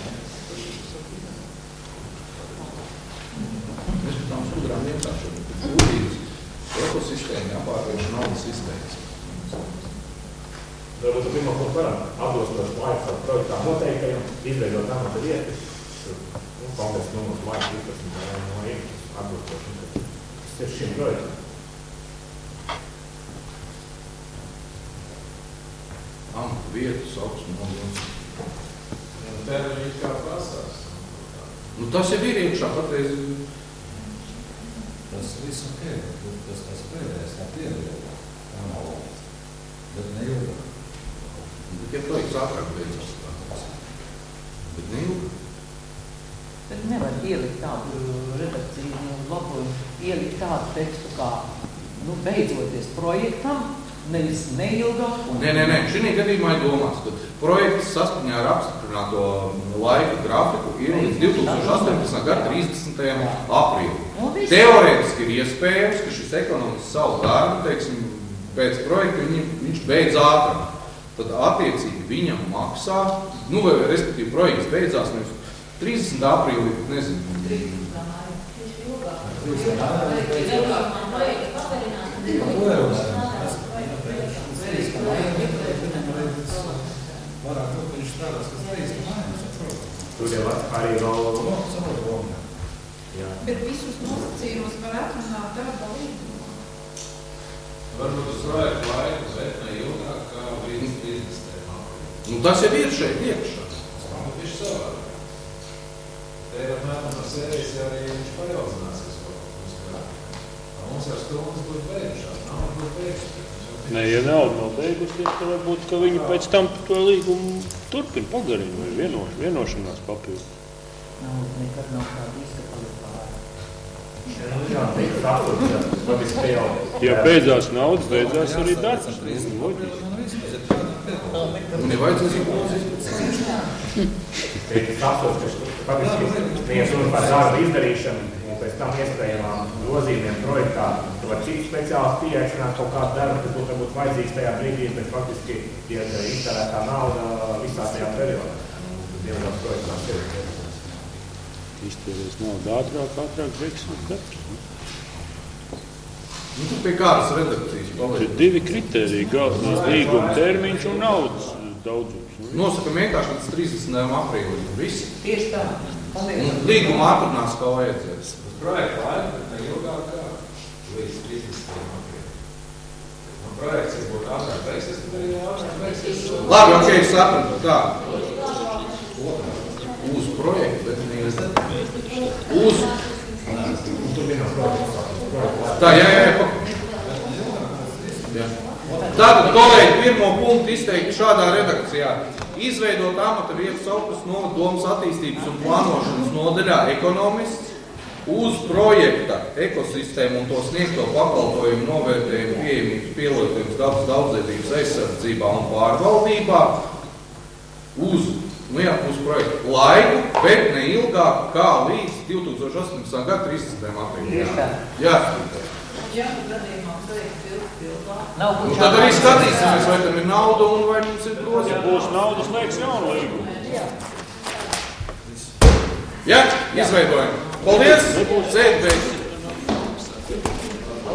Mēs par tām skudrām vienkārši būtības ekosistēma jāpārvērš naudas izteiksmi. Varbūt tu pirmā punktu varam atbilstoši laiks ar projektā noteiktajiem, izveidot amata vietu. Nu, konkrēts numurs laiks trīspadsmit no ir atbilstoši. Tas ir šim projektam. Amata vietu, sauksmu, nodos. Un termiņi kā prasās. Nu, tas jau ir iekšā patreiz. Tas viss ok, tas tas pēdējais, tā pievienot. Tā nav labs. Bet ne ilgāk. Tikai projekts ātrāk beidzās. Bet ne ilgāk. Bet nevar ielikt tādu redakciju, nu, labojumu, ielikt tādu tekstu kā, nu, beidzoties projektam, nevis neilgāk. Un... Nē, nē, nē, šī gadījumā ir domāts, ka projekts saskaņā ar apstiprināto laika grafiku ir līdz divi tūkstoši astoņpadsmitā gada trīsdesmitajam aprīlim. Teorētiski ir iespējams, ka šis ekonomists savu darbu, teiksim, pēc projekta viņ, viņš beidz ātrāk. Tad attiecīgi viņam maksā, nu, vai respektīvi projekts beidzās nevis trīsdesmitā aprīlī, nezinu. trīsdesmitā māja. Viņš ir ilgāk. trīsdesmitā Varētu, ka viņš strādās, kas trīs mājās, saprotu. Tur jau arī vēl... No, saprotu, vēl. Jā. Bet visus nosacījumus var atrunāt darba līgumā. Varbūt uz projektu laiku, bet ne ilgāk kā brīdis biznestēm aprīd. Nu, tas jau ir šeit iekšā. Tas nav tieši savādāk. Te ir apmēram no sērijas arī viņš pajaudzinās, kas mums kā. Mums jau stundas būtu beigušās, nav būtu beigušās. Nē, ja nauda nav beigusies, tad varbūt, ka viņi pēc tam to līgumu turpina pagarinu vai vienoš, vienošanās papildu. Nav, nekad nav tāda īsta palīdzība. Jā, tā faktiski te jau... Ja beidzās naudas, beidzās arī darbs. Loģiski. Un ir vajadzēs izpildīt. Te ir faktiski, faktiski, viens un par darbu izdarīšanu, un pēc tam iespējamām grozījumiem projektā, tu var citu speciālistu pieaicināt kaut kādu darbu, kas būtu varbūt vajadzīgs tajā brīdī, bet faktiski tiek iztērētā nauda visā tajā periodā. Diemžēl projektā ir. Iztērēs naudu ātrāk, ātrāk veiksim darbs. Nu, tu pie kādas redakcijas paliek? Ir divi kriteriji, galvenais līguma termiņš un naudas daudzums. Nosakam vienkārši līdz trīsdesmitajam aprīlim. Visi. Tieši tā. Un līguma atrunās, kā vajadzēs. Uz projektu laiku, bet ne ilgāk kā līdz trīsdesmitajam aprīlim. Un projekts, ja būtu ātrāk beigsies, tad arī ātrāk beigsies. Labi, ok, es sapratu. Tā. Uz projektu, bet ne uz... Uz... Tā, jā, jā, jā. jā. Tātad, kolēģi, pirmo punktu izteikt šādā redakcijā. Izveidot amata vietu Saukles novada domas attīstības un plānošanas nodaļā ekonomists uz projekta ekosistēmu un to sniegto pakalpojumu novērtējumu pieejamības pielietojums dabas daudzveidības aizsardzībā un pārvaldībā uz, nu jā, uz projektu laiku, bet ne ilgāk kā līdz divi tūkstoši astoņpadsmitā gada trīsdesmitajam aprīlim. Jā. Ja tu gadījumā projekts ilgs ilgāk. Nu, tad arī skatīsimies, vai tam ir nauda un vai mums ir grozījumi. Ja būs nauda, slēgs jaunu līgumu. Jā, izveidojam. Paldies! Sēd beidz!